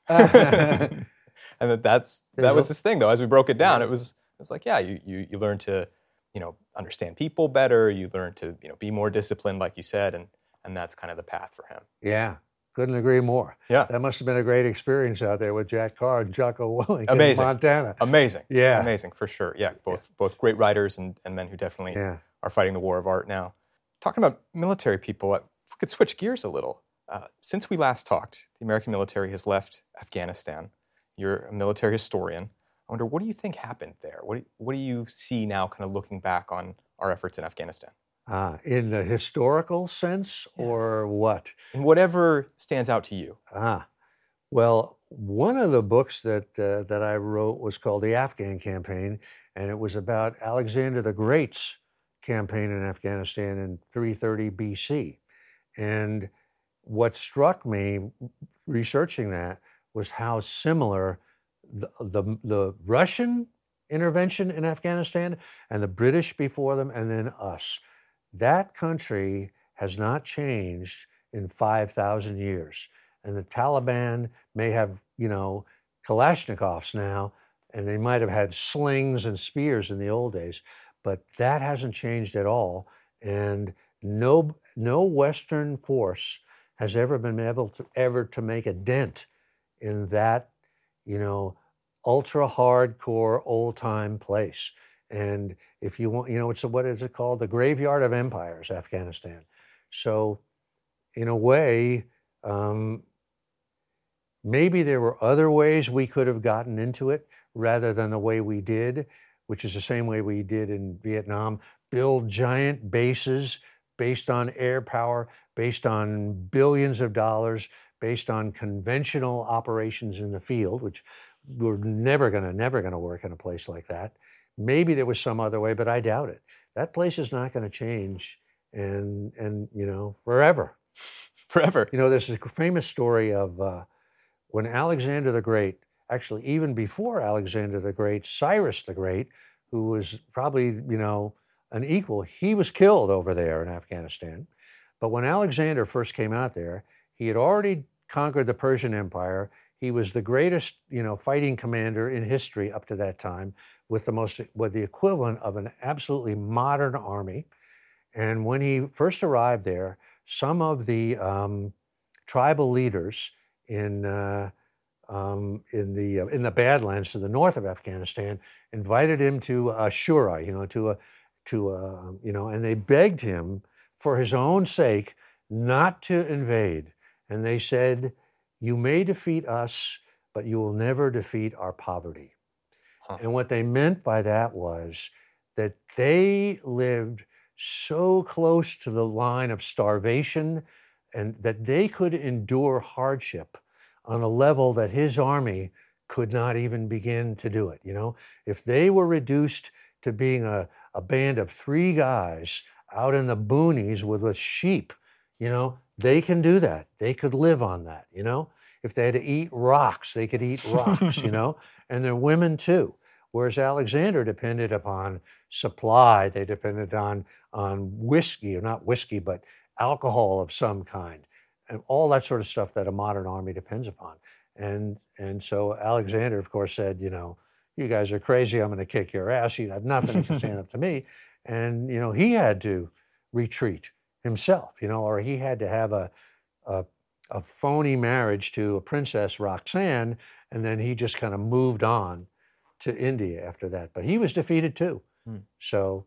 And that that's that There's was a- his thing, though. As we broke it down, it was it was like, yeah, you you you learn to, you know, understand people better. You learn to, you know, be more disciplined, like you said, and and that's kind of the path for him. Yeah, couldn't agree more. Yeah. That must have been a great experience out there with Jack Carr and Jocko Willink Amazing. in Montana. Amazing. Yeah. Amazing, for sure. Yeah, both both great writers and, and men who definitely Yeah. are fighting the war of art now. Talking about military people, if we could switch gears a little. Uh, since we last talked, the American military has left Afghanistan. You're a military historian. I wonder, what do you think happened there? What do, what do you see now kind of looking back on our efforts in Afghanistan? Ah, in the historical sense, or what? And whatever stands out to you. Ah, well, one of the books that uh, that I wrote was called The Afghan Campaign, and it was about Alexander the Great's campaign in Afghanistan in three thirty B C. And what struck me researching that was how similar the, the, the Russian intervention in Afghanistan and the British before them, and then us. That country has not changed in five thousand years. And the Taliban may have, you know, Kalashnikovs now, and they might have had slings and spears in the old days, but that hasn't changed at all. And no, no Western force has ever been able to ever to make a dent in that, you know, ultra hardcore old time place. And if you want, you know, it's a, what is it called? The graveyard of empires, Afghanistan. So in a way, um, maybe there were other ways we could have gotten into it rather than the way we did, which is the same way we did in Vietnam, build giant bases based on air power, based on billions of dollars, based on conventional operations in the field, which were never gonna, never gonna work in a place like that. Maybe there was some other way, but I doubt it. That place is not gonna change and, and you know, forever. Forever. You know, there's a famous story of uh, when Alexander the Great, actually even before Alexander the Great, Cyrus the Great, who was probably, you know, an equal, he was killed over there in Afghanistan. But when Alexander first came out there, he had already conquered the Persian Empire. He was the greatest, you know, fighting commander in history up to that time, with the most, with the equivalent of an absolutely modern army. And when he first arrived there, some of the um, tribal leaders in uh, um, in the uh, in the Badlands to the north of Afghanistan invited him to a shura, you know, to a to a, you know, and they begged him for his own sake not to invade. And they said, "You may defeat us, but you will never defeat our poverty." Huh. And what they meant by that was that they lived so close to the line of starvation and that they could endure hardship on a level that his army could not even begin to do it. You know, if they were reduced to being a, a band of three guys out in the boonies with, with sheep, you know, they can do that. They could live on that, you know. If they had to eat rocks, they could eat rocks, you know, and they're women too. Whereas Alexander depended upon supply, they depended on, on whiskey, or not whiskey, but alcohol of some kind, and all that sort of stuff that a modern army depends upon. And, and so Alexander, of course, said, you know, you guys are crazy, I'm gonna kick your ass, you have nothing to stand up to me. And, you know, he had to retreat himself, you know, or he had to have a, a, a phony marriage to a princess, Roxanne, and then he just kind of moved on to India after that. But he was defeated too. Hmm. So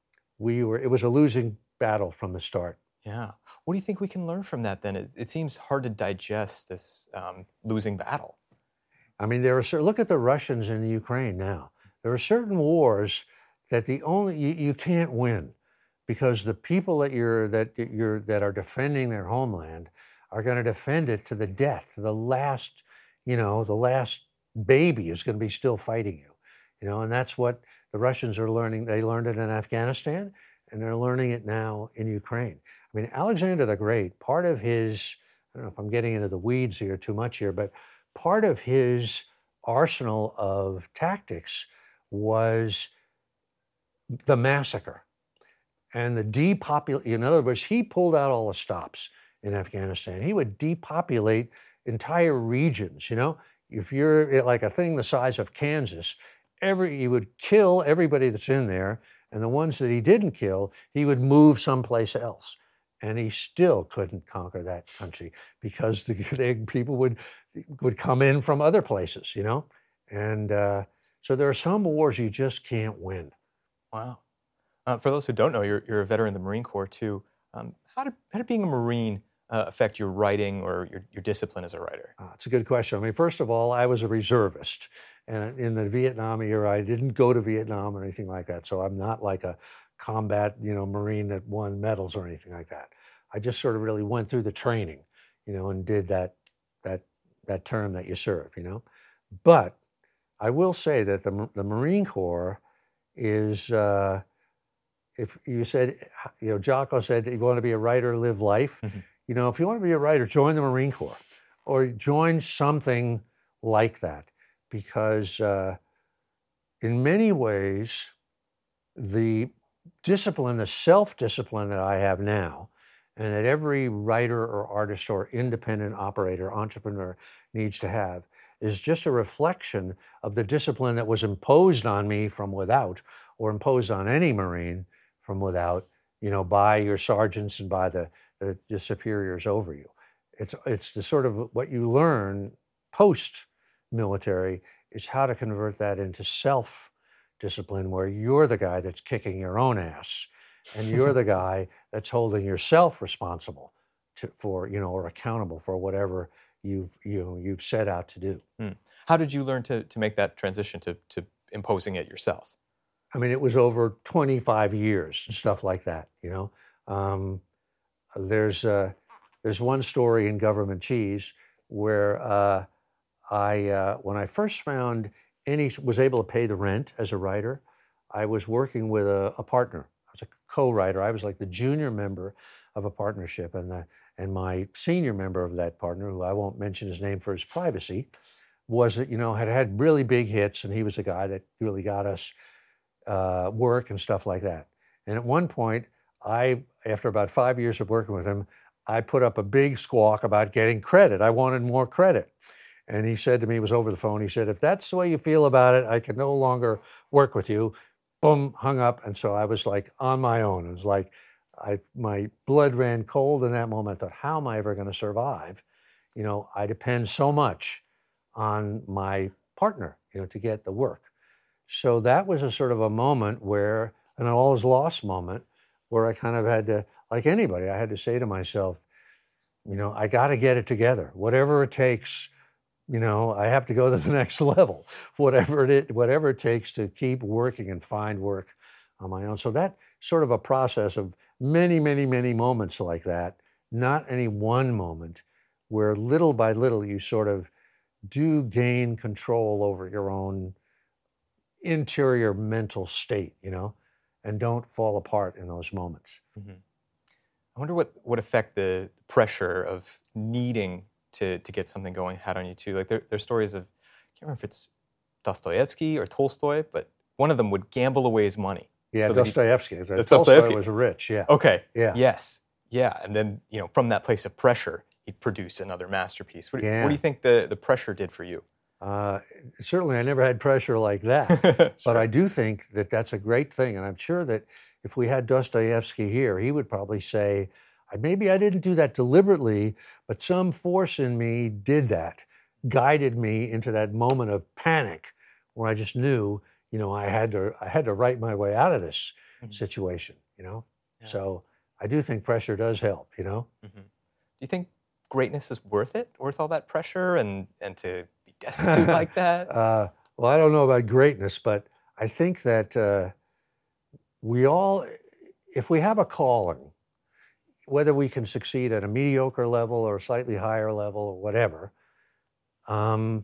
we were, it was a losing battle from the start. Yeah. What do you think we can learn from that then? It, it seems hard to digest this um, losing battle. I mean, there are, look at the Russians in Ukraine now. There are certain wars that the only, you, you can't win because the people that you're, that you're, that are defending their homeland are going to defend it to the death, to the last, you know, the last baby is going to be still fighting you, you know, and that's what the Russians are learning. They learned it in Afghanistan, and they're learning it now in Ukraine. I mean, Alexander the Great, part of his, I don't know if I'm getting into the weeds here too much here, but part of his arsenal of tactics was the massacre and the depopulation. In other words, he pulled out all the stops in Afghanistan. He would depopulate entire regions, you know. If you're like a thing the size of Kansas, every he would kill everybody that's in there, and the ones that he didn't kill, he would move someplace else. And he still couldn't conquer that country because the, the people would would come in from other places, you know? And uh, so there are some wars you just can't win. Wow. Uh, for those who don't know, you're, you're a veteran of the Marine Corps too. Um, how, did, how did being a Marine uh, affect your writing or your, your discipline as a writer? Uh, it's a good question. I mean, first of all, I was a reservist. And in the Vietnam era, I didn't go to Vietnam or anything like that. So I'm not like a combat, you know, Marine that won medals or anything like that. I just sort of really went through the training, you know, and did that, that, that term that you serve, you know. But I will say that the, the Marine Corps is, uh, if you said, you know, Jocko said, you want to be a writer, live life. Mm-hmm. You know, if you want to be a writer, join the Marine Corps or join something like that. Because uh, in many ways, the discipline, the self-discipline that I have now, and that every writer or artist or independent operator, entrepreneur needs to have, is just a reflection of the discipline that was imposed on me from without, or imposed on any Marine from without, you know, by your sergeants and by the, the, the superiors over you. It's, it's the sort of what you learn post-military is how to convert that into self-discipline, where you're the guy that's kicking your own ass, and you're the guy that's holding yourself responsible to, for, you know, or accountable for whatever you've, you know, you've set out to do. Hmm. How did you learn to, to make that transition to, to imposing it yourself? I mean, it was over twenty-five years and stuff like that, you know. Um, there's, uh, there's one story in Government Cheese where uh, I, uh, when I first found any, was able to pay the rent as a writer, I was working with a, a partner. I was a co-writer. I was like the junior member of a partnership, and the, And my senior member of that partner, who I won't mention his name for his privacy, was, you know, had had really big hits, and he was the guy that really got us uh, work and stuff like that. And at one point, I, after about five years of working with him, I put up a big squawk about getting credit. I wanted more credit. And he said to me, it was over the phone, he said, if that's the way you feel about it, I can no longer work with you. Boom, hung up. And so I was like on my own. It was like, I, my blood ran cold in that moment. I thought, how am I ever going to survive? You know, I depend so much on my partner, you know, to get the work. So that was a sort of a moment where, an all is lost moment, where I kind of had to, like anybody, I had to say to myself, you know, I got to get it together. Whatever it takes, you know, I have to go to the next level. Whatever it, whatever it takes to keep working and find work on my own. So that sort of a process of many, many, many moments like that, not any one moment, where little by little you sort of do gain control over your own interior mental state, you know, and don't fall apart in those moments. Mm-hmm. I wonder what, what effect the pressure of needing to, to get something going had on you too. Like there, there's stories of, I can't remember if it's Dostoevsky or Tolstoy, but one of them would gamble away his money. Yeah, so Dostoevsky. He, Tolstoy Dostoevsky was rich, yeah. Okay, yeah. yes, yeah. And then, you know, from that place of pressure, he'd produce another masterpiece. What, yeah. what do you think the, the pressure did for you? Uh, certainly, I never had pressure like that. Sure. But I do think that that's a great thing. And I'm sure that if we had Dostoevsky here, he would probably say, maybe I didn't do that deliberately, but some force in me did that, guided me into that moment of panic where I just knew, you know, I had to, I had to write my way out of this mm-hmm. situation, you know? Yeah. So I do think pressure does help, you know? Mm-hmm. Do you think greatness is worth it, worth all that pressure and, and to be destitute like that? Uh, well, I don't know about greatness, but I think that uh, we all, if we have a calling, whether we can succeed at a mediocre level or a slightly higher level or whatever, um,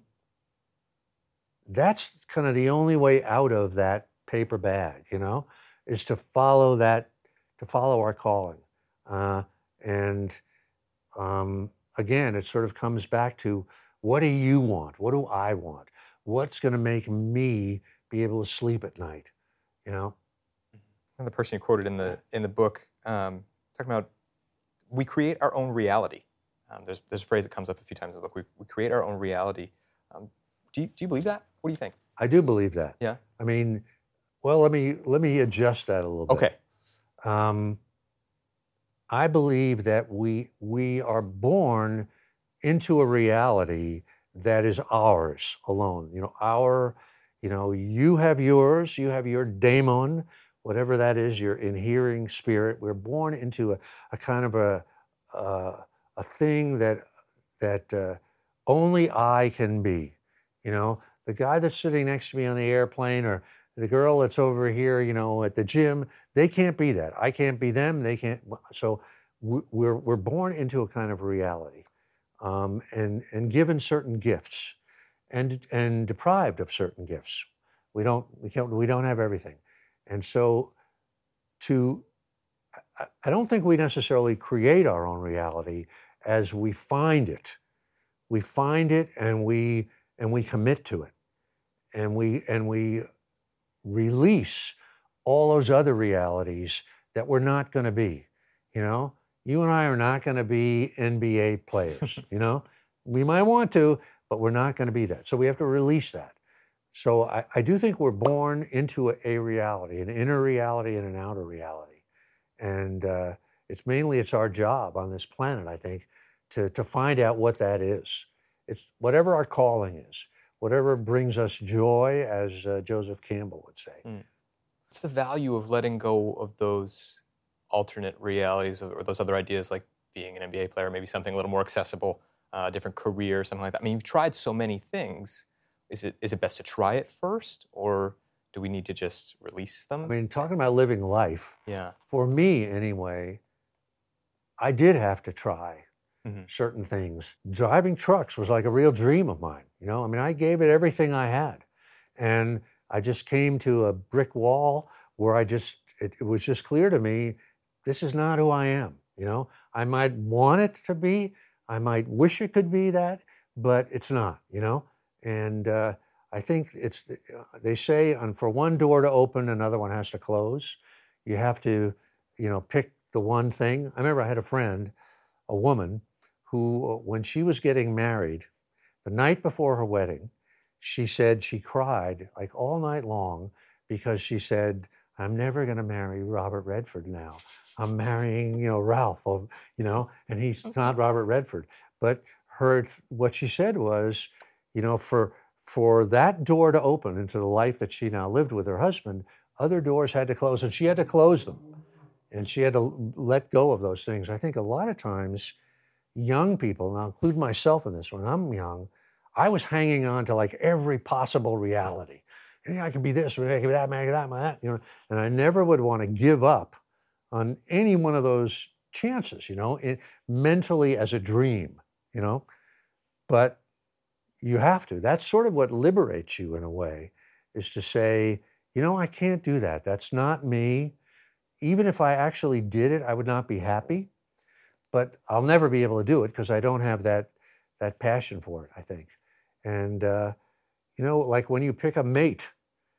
that's kind of the only way out of that paper bag, you know, is to follow that, to follow our calling. Uh, and um, again, it sort of comes back to, what do you want? What do I want? What's going to make me be able to sleep at night, you know? Another person you quoted in the in the book, um, talking about, we create our own reality. Um, there's, there's a phrase that comes up a few times in the book. We, we create our own reality. Um, do you, do you believe that? What do you think? I do believe that. Yeah. I mean, well, let me let me adjust that a little bit. Okay. Um, I believe that we we are born into a reality that is ours alone. You know, our, you know, you have yours, you have your daemon, whatever that is, your inhering spirit. We're born into a, a kind of a uh, a thing that that uh, only I can be. You know, the guy that's sitting next to me on the airplane, or the girl that's over here, you know, at the gym, they can't be that. I can't be them. They can't. So we're we're born into a kind of reality, um, and and given certain gifts, and and deprived of certain gifts. We don't we can't we don't have everything, and so to I, I don't think we necessarily create our own reality as we find it. We find it and we and we commit to it, and we and we release all those other realities that we're not going to be. You know, you and I are not going to be N B A players. You know, we might want to, but we're not going to be that. So we have to release that. So I, I do think we're born into a, a reality, an inner reality and an outer reality, and uh, it's mainly it's our job on this planet, I think, to to find out what that is. It's whatever our calling is, whatever brings us joy, as uh, Joseph Campbell would say. Mm. What's the value of letting go of those alternate realities or those other ideas, like being an N B A player, maybe something a little more accessible, a uh, different career, something like that? I mean, you've tried so many things. Is it is it best to try it first, or do we need to just release them? I mean, talking about living life, yeah. For me anyway, I did have to try mm-hmm. certain things. Driving trucks was like a real dream of mine. You know, I mean, I gave it everything I had, and I just came to a brick wall where I just it, it was just clear to me, this is not who I am. You know, I might want it to be, I might wish it could be that, but it's not, you know? And uh, I think it's, they say, and for one door to open, another one has to close. You have to, you know, pick the one thing. I remember I had a friend, a woman, who, when she was getting married, the night before her wedding, she said she cried like all night long because she said, I'm never going to marry Robert Redford now. I'm marrying, you know, Ralph, you know, and he's not Robert Redford. But her, what she said was, you know, for for that door to open into the life that she now lived with her husband, other doors had to close, and she had to close them. And she had to let go of those things. I think a lot of times, young people, and I'll include myself in this, when I'm young, I was hanging on to like every possible reality. Yeah, I could be this, I could be that, I could be that, I could be that, you know. And I never would want to give up on any one of those chances, you know, it, mentally as a dream, you know. But you have to. That's sort of what liberates you in a way, is to say, you know, I can't do that. That's not me. Even if I actually did it, I would not be happy. But I'll never be able to do it because I don't have that that passion for it, I think. And, uh, you know, like when you pick a mate,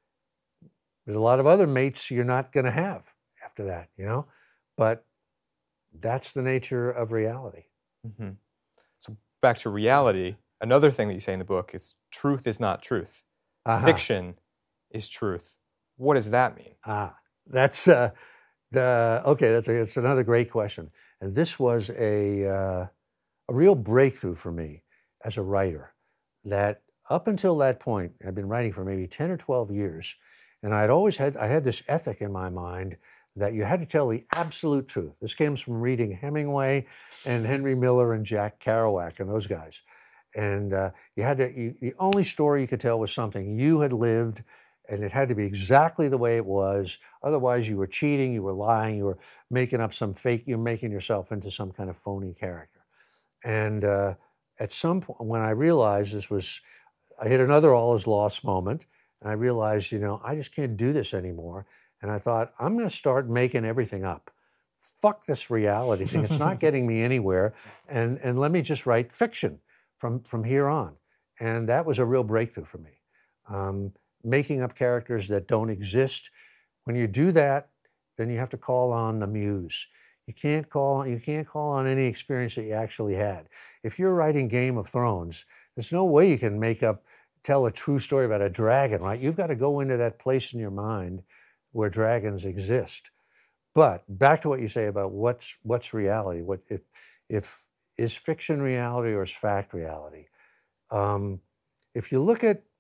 there's a lot of other mates you're not going to have after that, you know? But that's the nature of reality. Mm-hmm. So back to reality, another thing that you say in the book is truth is not truth. Uh-huh. Fiction is truth. What does that mean? Ah, that's, uh, the okay, that's, a, that's another great question. And this was a, uh, a real breakthrough for me as a writer, that up until that point, I'd been writing for maybe ten or twelve years, and I'd always had, I had this ethic in my mind that you had to tell the absolute truth. This comes from reading Hemingway and Henry Miller and Jack Kerouac and those guys. And uh, you had to, you, the only story you could tell was something you had lived, and it had to be exactly the way it was. Otherwise, you were cheating, you were lying, you were making up some fake, you're making yourself into some kind of phony character. And uh, at some point, when I realized this was, I hit another all is lost moment, and I realized, you know, I just can't do this anymore. And I thought, I'm going to start making everything up. Fuck this reality thing. It's not getting me anywhere. And and let me just write fiction from, from here on. And that was a real breakthrough for me. Um, making up characters that don't exist. When you do that, then you have to call on the muse. You can't call, you can't call on any experience that you actually had. If you're writing Game of Thrones, there's no way you can make up, tell a true story about a dragon, right? You've got to go into that place in your mind where dragons exist. But back to what you say about what's what's reality. What if if is fiction reality or is fact reality? Um, if you look at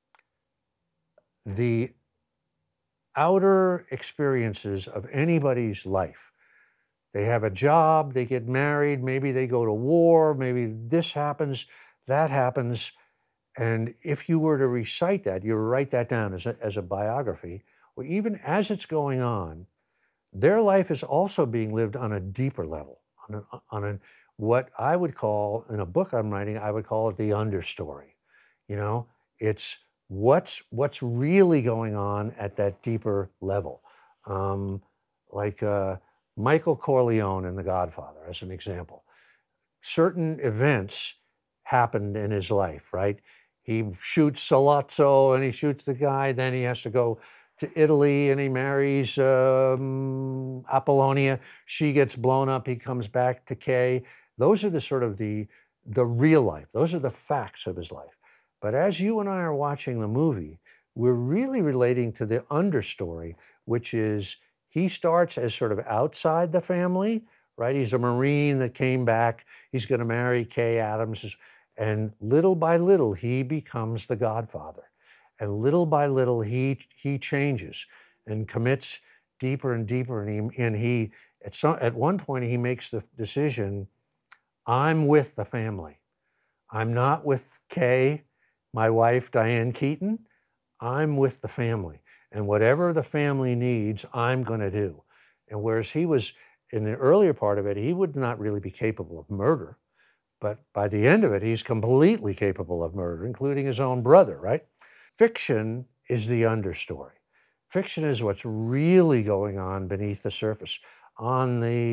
the outer experiences of anybody's life, they have a job, they get married, maybe they go to war, maybe this happens, that happens. And if you were to recite that, you write that down as a, as a biography, or even as it's going on, their life is also being lived on a deeper level, on, a, on a, what I would call, in a book I'm writing, I would call it the understory. You know, it's what's what's really going on at that deeper level. Um, like uh, Michael Corleone in The Godfather, as an example. Certain events happened in his life, right? He shoots Sollozzo and he shoots the guy, then he has to go to Italy and he marries um, Apollonia. She gets blown up, he comes back to Kay. Those are the sort of the, the real life. Those are the facts of his life. But as you and I are watching the movie, we're really relating to the understory, which is he starts as sort of outside the family, right? He's a Marine that came back. He's going to marry Kay Adams. And little by little, he becomes the Godfather. And little by little, he he changes and commits deeper and deeper. And he, and he at, some, at one point, he makes the decision, I'm with the family. I'm not with Kay, my wife, Diane Keaton. I'm with the family. And whatever the family needs, I'm going to do. And whereas he was, in the earlier part of it, he would not really be capable of murder. But by the end of it, he's completely capable of murder, including his own brother, right? Fiction is the understory. Fiction is what's really going on beneath the surface, on the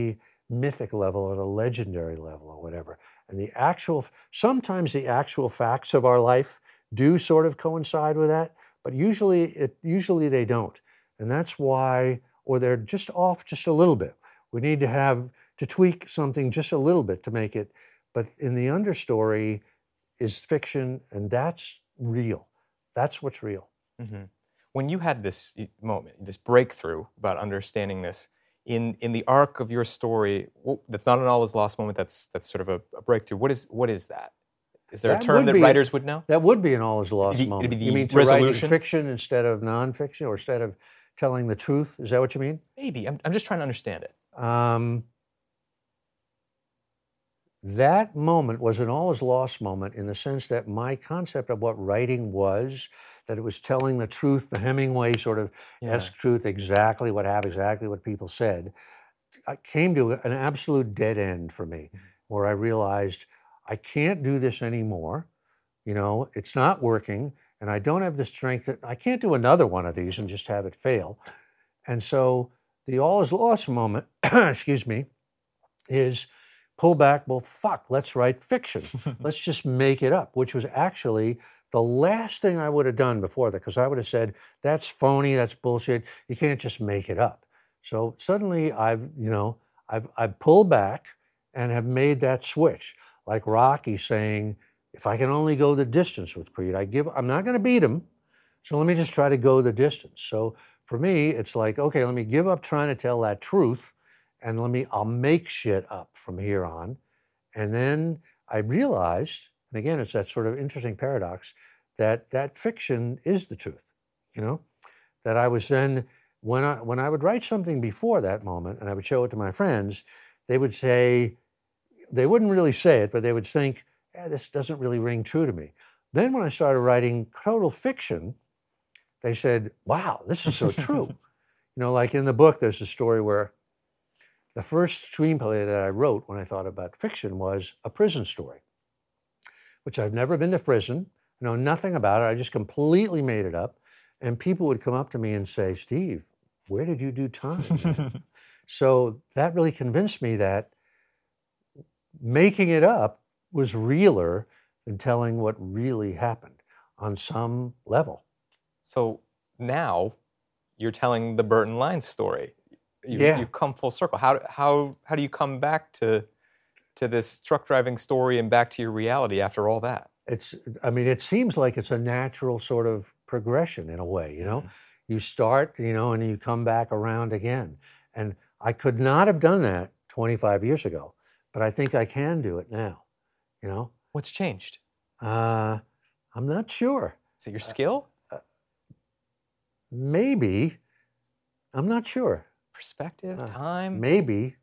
mythic level, at a legendary level or whatever. And the actual, sometimes the actual facts of our life do sort of coincide with that, but usually it usually they don't. And that's why, or they're just off just a little bit. We need to have to tweak something just a little bit to make it, but in the understory is fiction, and that's real. That's what's real. Mm-hmm. When you had this moment, this breakthrough about understanding this, in in the arc of your story, well, that's not an all is lost moment, that's that's sort of a, a breakthrough. What is what is that? Is there That a term would that be- writers would know? That would be an all is lost It'd be- moment. it'd be You the mean to write in resolution? fiction instead of nonfiction, or instead of telling the truth? Is that what you mean? Maybe. I'm, I'm just trying to understand it. Um, that moment was an all is lost moment in the sense that my concept of what writing was, that it was telling the truth, the Hemingway sort of Yeah. esque truth, exactly what happened, exactly what people said, I came to an absolute dead end for me, where I realized I can't do this anymore. You know, it's not working, and I don't have the strength that I can't do another one of these and just have it fail. And so the all is lost moment, excuse me, is pull back, well, fuck, let's write fiction. Let's just make it up, which was actually the last thing I would have done before that, because I would have said, that's phony, that's bullshit, you can't just make it up. So suddenly I've, you know, I've, I've pulled back and have made that switch. Like Rocky saying, if I can only go the distance with Creed, I give, I'm not going to beat him, so let me just try to go the distance. So for me, it's like, okay, let me give up trying to tell that truth, and let me, I'll make shit up from here on. And then I realized, and again, it's that sort of interesting paradox, that that fiction is the truth, you know? That I was then, when I, when I would write something before that moment, and I would show it to my friends, they would say, they wouldn't really say it, but they would think, eh, this doesn't really ring true to me. Then when I started writing total fiction, they said, wow, this is so true. You know, like in the book, there's a story where the first screenplay that I wrote when I thought about fiction was a prison story, which I've never been to prison, I know nothing about it, I just completely made it up. And people would come up to me and say, Steve, where did you do time? man?" So that really convinced me that making it up was realer than telling what really happened on some level. So now you're telling the Burton Lyons story. You, Yeah. You've come full circle. How, how, how do you come back to, to this truck driving story and back to your reality after all that? It's, I mean, it seems like it's a natural sort of progression in a way, you know? Mm-hmm. You start, you know, and you come back around again. And I could not have done that twenty-five years ago, but I think I can do it now, you know? What's changed? Uh, I'm not sure. Is it your skill? Uh, maybe. I'm not sure. Perspective, Uh, time? Maybe.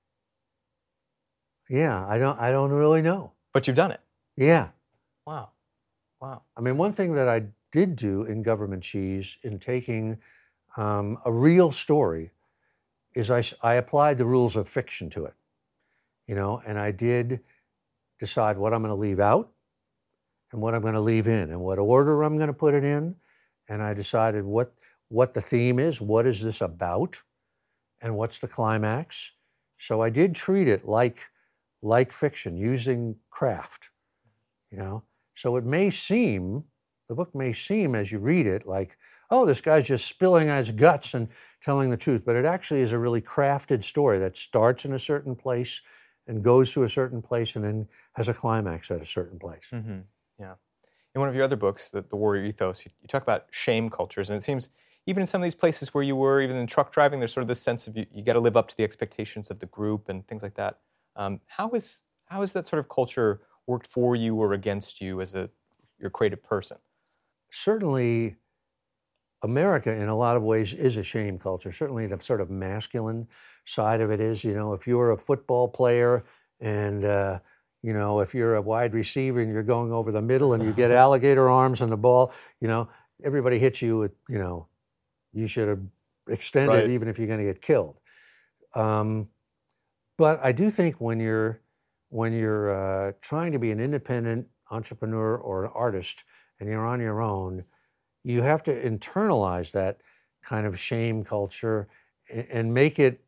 Yeah, I don't, I don't really know. But you've done it. Yeah. Wow. Wow. I mean, one thing that I did do in Government Cheese, in taking um, a real story, is I, I applied the rules of fiction to it, you know, and I did decide what I'm going to leave out and what I'm going to leave in and what order I'm going to put it in. And I decided what, what the theme is, what is this about, and what's the climax. So I did treat it like, like fiction, using craft, you know. So it may seem, the book may seem as you read it like, oh, this guy's just spilling out his guts and telling the truth, but it actually is a really crafted story that starts in a certain place and goes to a certain place and then has a climax at a certain place. Mm-hmm. Yeah. In one of your other books, The, the Warrior Ethos, you, you talk about shame cultures, and it seems even in some of these places where you were, even in truck driving, there's sort of this sense of you, you got to live up to the expectations of the group and things like that. Um, how is how has that sort of culture worked for you or against you as a your creative person? Certainly, America in a lot of ways is a shame culture. Certainly the sort of masculine side of it is, you know, if you're a football player and, uh, you know, if you're a wide receiver and you're going over the middle and you get alligator arms and the ball, you know, everybody hits you with, you know, you should have extended Right. even if you're going to get killed. Um, but I do think when you're when you're uh, trying to be an independent entrepreneur or an artist and you're on your own, you have to internalize that kind of shame culture and make it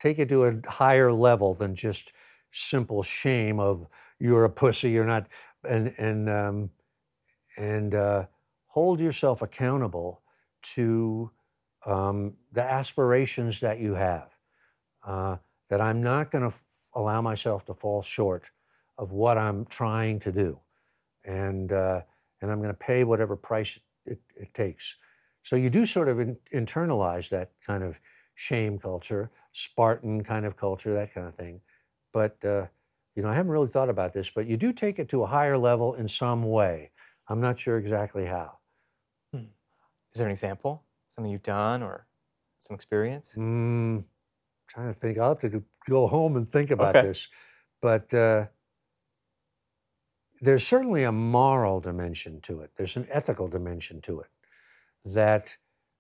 take it to a higher level than just simple shame of you're a pussy, you're not, and and um, and uh, hold yourself accountable to um, the aspirations that you have. Uh, that I'm not going to f- allow myself to fall short of what I'm trying to do, and uh, and I'm going to pay whatever price it, it takes. So you do sort of in, internalize that kind of shame culture, Spartan kind of culture, that kind of thing. But uh, you know, I haven't really thought about this, but you do take it to a higher level in some way. I'm not sure exactly how. Hmm. Is there an example? Something you've done or some experience? Mm, trying to think. I'll have to go home and think about Okay. this. But uh, there's certainly a moral dimension to it. There's an ethical dimension to it, that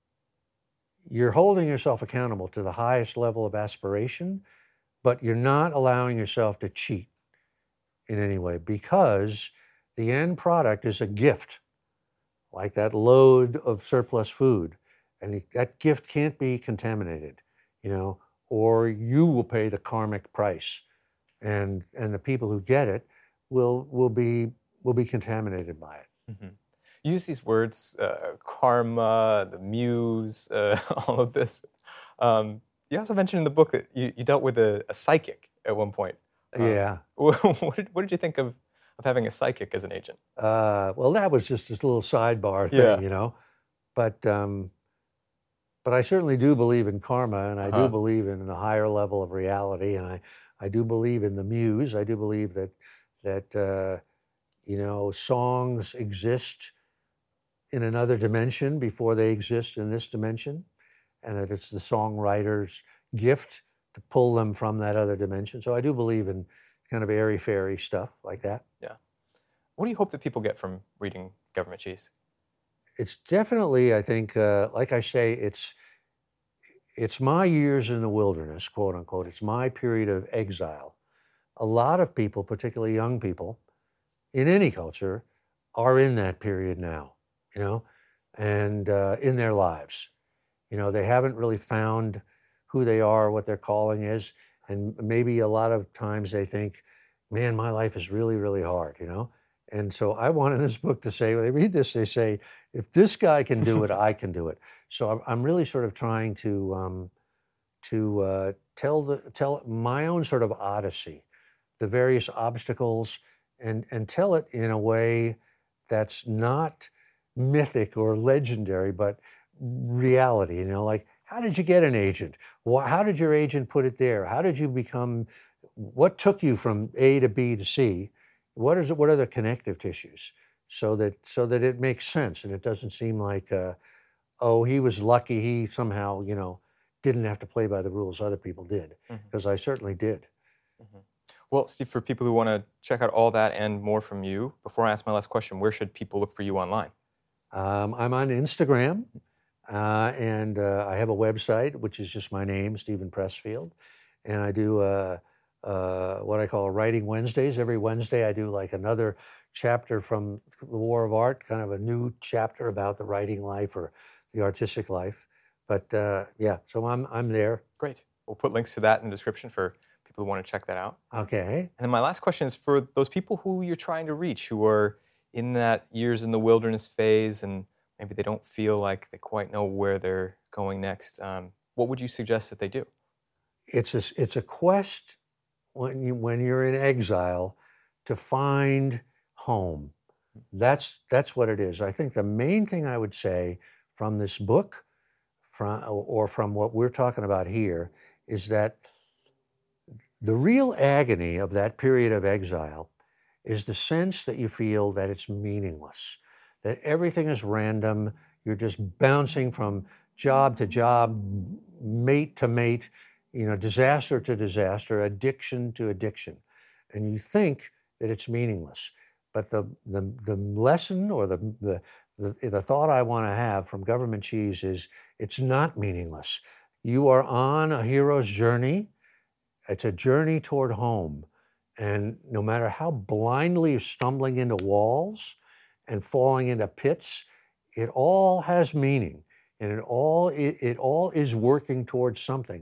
you're holding yourself accountable to the highest level of aspiration, but you're not allowing yourself to cheat in any way, because the end product is a gift, like that load of surplus food. And that gift can't be contaminated, you know, or you will pay the karmic price. And and the people who get it will will be will be contaminated by it. Mm-hmm. You use these words, uh, karma, the muse, uh, all of this. Um, you also mentioned in the book that you, you dealt with a, a psychic at one point. Um, Yeah. what, did, what did you think of, of having a psychic as an agent? Uh, well, that was just this little sidebar thing, Yeah. you know. But um, but I certainly do believe in karma, and I do Uh-huh. believe in a higher level of reality, and I, I do believe in the muse. I do believe that that uh, you know, songs exist in another dimension before they exist in this dimension, and that it's the songwriter's gift to pull them from that other dimension. So I do believe in kind of airy-fairy stuff like that. Yeah. What do you hope that people get from reading Government Cheese? It's definitely, I think, uh, like I say, it's it's my years in the wilderness, quote unquote. It's my period of exile. A lot of people, particularly young people, in any culture, are in that period now, you know, and uh, in their lives. You know, they haven't really found who they are, what their calling is. And maybe a lot of times they think, man, my life is really, really hard, you know? And so I wanted this book to say, when they read this, they say, if this guy can do it, I can do it. So I'm, I'm really sort of trying to um, to uh, tell the tell my own sort of odyssey, the various obstacles, and and tell it in a way that's not mythic or legendary, but reality. You know, like, how did you get an agent? Wh- How did your agent put it there? How did you become? What took you from A to B to C? What is it? What are the connective tissues? So that so that it makes sense and it doesn't seem like, uh, oh, he was lucky. He somehow, you know, didn't have to play by the rules other people did, Mm-hmm. because I certainly did. Mm-hmm. Well, Steve, for people who want to check out all that and more from you, before I ask my last question, where should people look for you online? Um, I'm on Instagram, uh, and uh, I have a website, which is just my name, Stephen Pressfield, and I do uh, uh, what I call Writing Wednesdays. Every Wednesday, I do like another chapter from the War of Art, kind of a new chapter about the writing life or the artistic life. But uh, yeah, so I'm I'm there. Great. We'll put links to that in the description for people who want to check that out. Okay. And then my last question is for those people who you're trying to reach, who are in that years in the wilderness phase and maybe they don't feel like they quite know where they're going next. Um, what would you suggest that they do? It's a it's a quest when you when you're in exile to find home. That's that's what it is. I think the main thing I would say from this book, from or from what we're talking about here, is that the real agony of that period of exile is the sense that you feel that it's meaningless, that everything is random. You're just bouncing from job to job, mate to mate, you know, disaster to disaster, addiction to addiction. And you think that it's meaningless. But the, the, the lesson or the, the, the, the thought I want to have from Government Cheese is it's not meaningless. You are on a hero's journey. It's a journey toward home. And no matter how blindly you're stumbling into walls and falling into pits, it all has meaning, and it all it, it all is working towards something.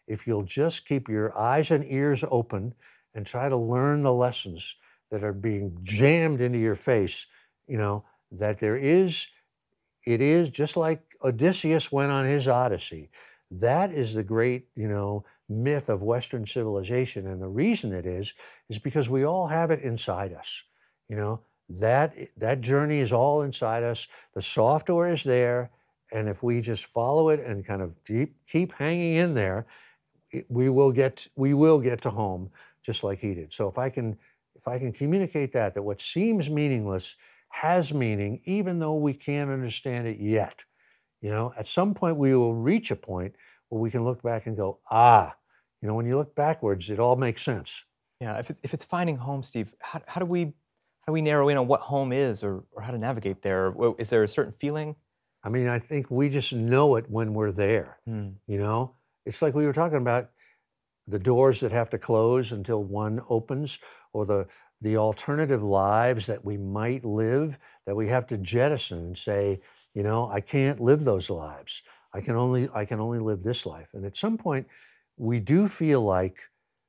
if you'll just keep your eyes and ears open and try to learn the lessons that are being jammed into your face, you know, that there is, it is just like Odysseus went on his Odyssey. That is the great, you know, myth of Western civilization. And the reason it is, is because we all have it inside us. You know, that, that journey is all inside us. The software is there. And if we just follow it and kind of deep, keep hanging in there, it, we will get, we will get to home just like he did. So if I can, if I can communicate that, that what seems meaningless has meaning, even though we can't understand it yet. You know, at some point we will reach a point where we can look back and go, ah, you know, when you look backwards, it all makes sense. Yeah, if, it, if it's finding home, Steve, how, how do we how do we narrow in on what home is, or, or how to navigate there? Is there a certain feeling? I mean, I think we just know it when we're there. Mm. You know, it's like we were talking about the doors that have to close until one opens, or the the alternative lives that we might live that we have to jettison and say, you know, I can't live those lives. I can only I can only live this life. And at some point, we do feel like,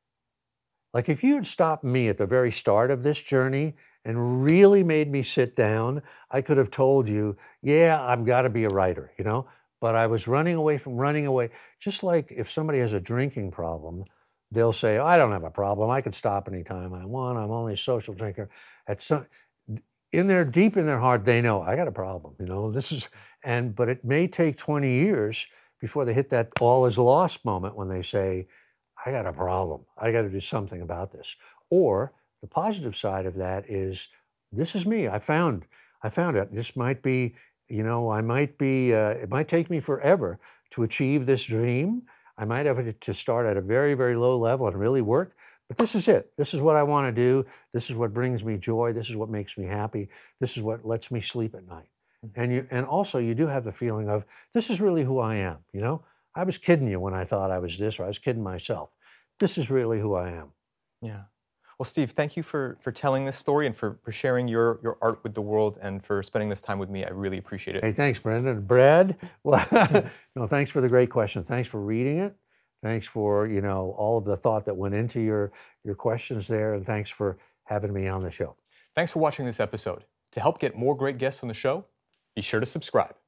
like if you had stopped me at the very start of this journey and really made me sit down, I could have told you, yeah, I've got to be a writer, you know? But I was running away from running away. Just like if somebody has a drinking problem, they'll say, oh, I don't have a problem. I can stop anytime I want. I'm only a social drinker. At some, in their, deep in their heart, they know I got a problem, you know, this is, and, but it may take twenty years before they hit that all is lost moment when they say, I got a problem. I got to do something about this. Or the positive side of that is, this is me. I found, I found it. This might be, you know, I might be, uh, it might take me forever to achieve this dream. I might have to start at a very, very low level and really work, but this is it. This is what I want to do. This is what brings me joy. This is what makes me happy. This is what lets me sleep at night. Mm-hmm. And you, and also you do have the feeling of, this is really who I am. You know, I was kidding you when I thought I was this, or I was kidding myself. This is really who I am. Yeah. Well, Steve, thank you for, for telling this story and for, for sharing your, your art with the world and for spending this time with me. I really appreciate it. Hey, thanks, Brendan. Brad, well, no, thanks for the great question. Thanks for reading it. Thanks for, you know, all of the thought that went into your, your questions there. And thanks for having me on the show. Thanks for watching this episode. To help get more great guests on the show, be sure to subscribe.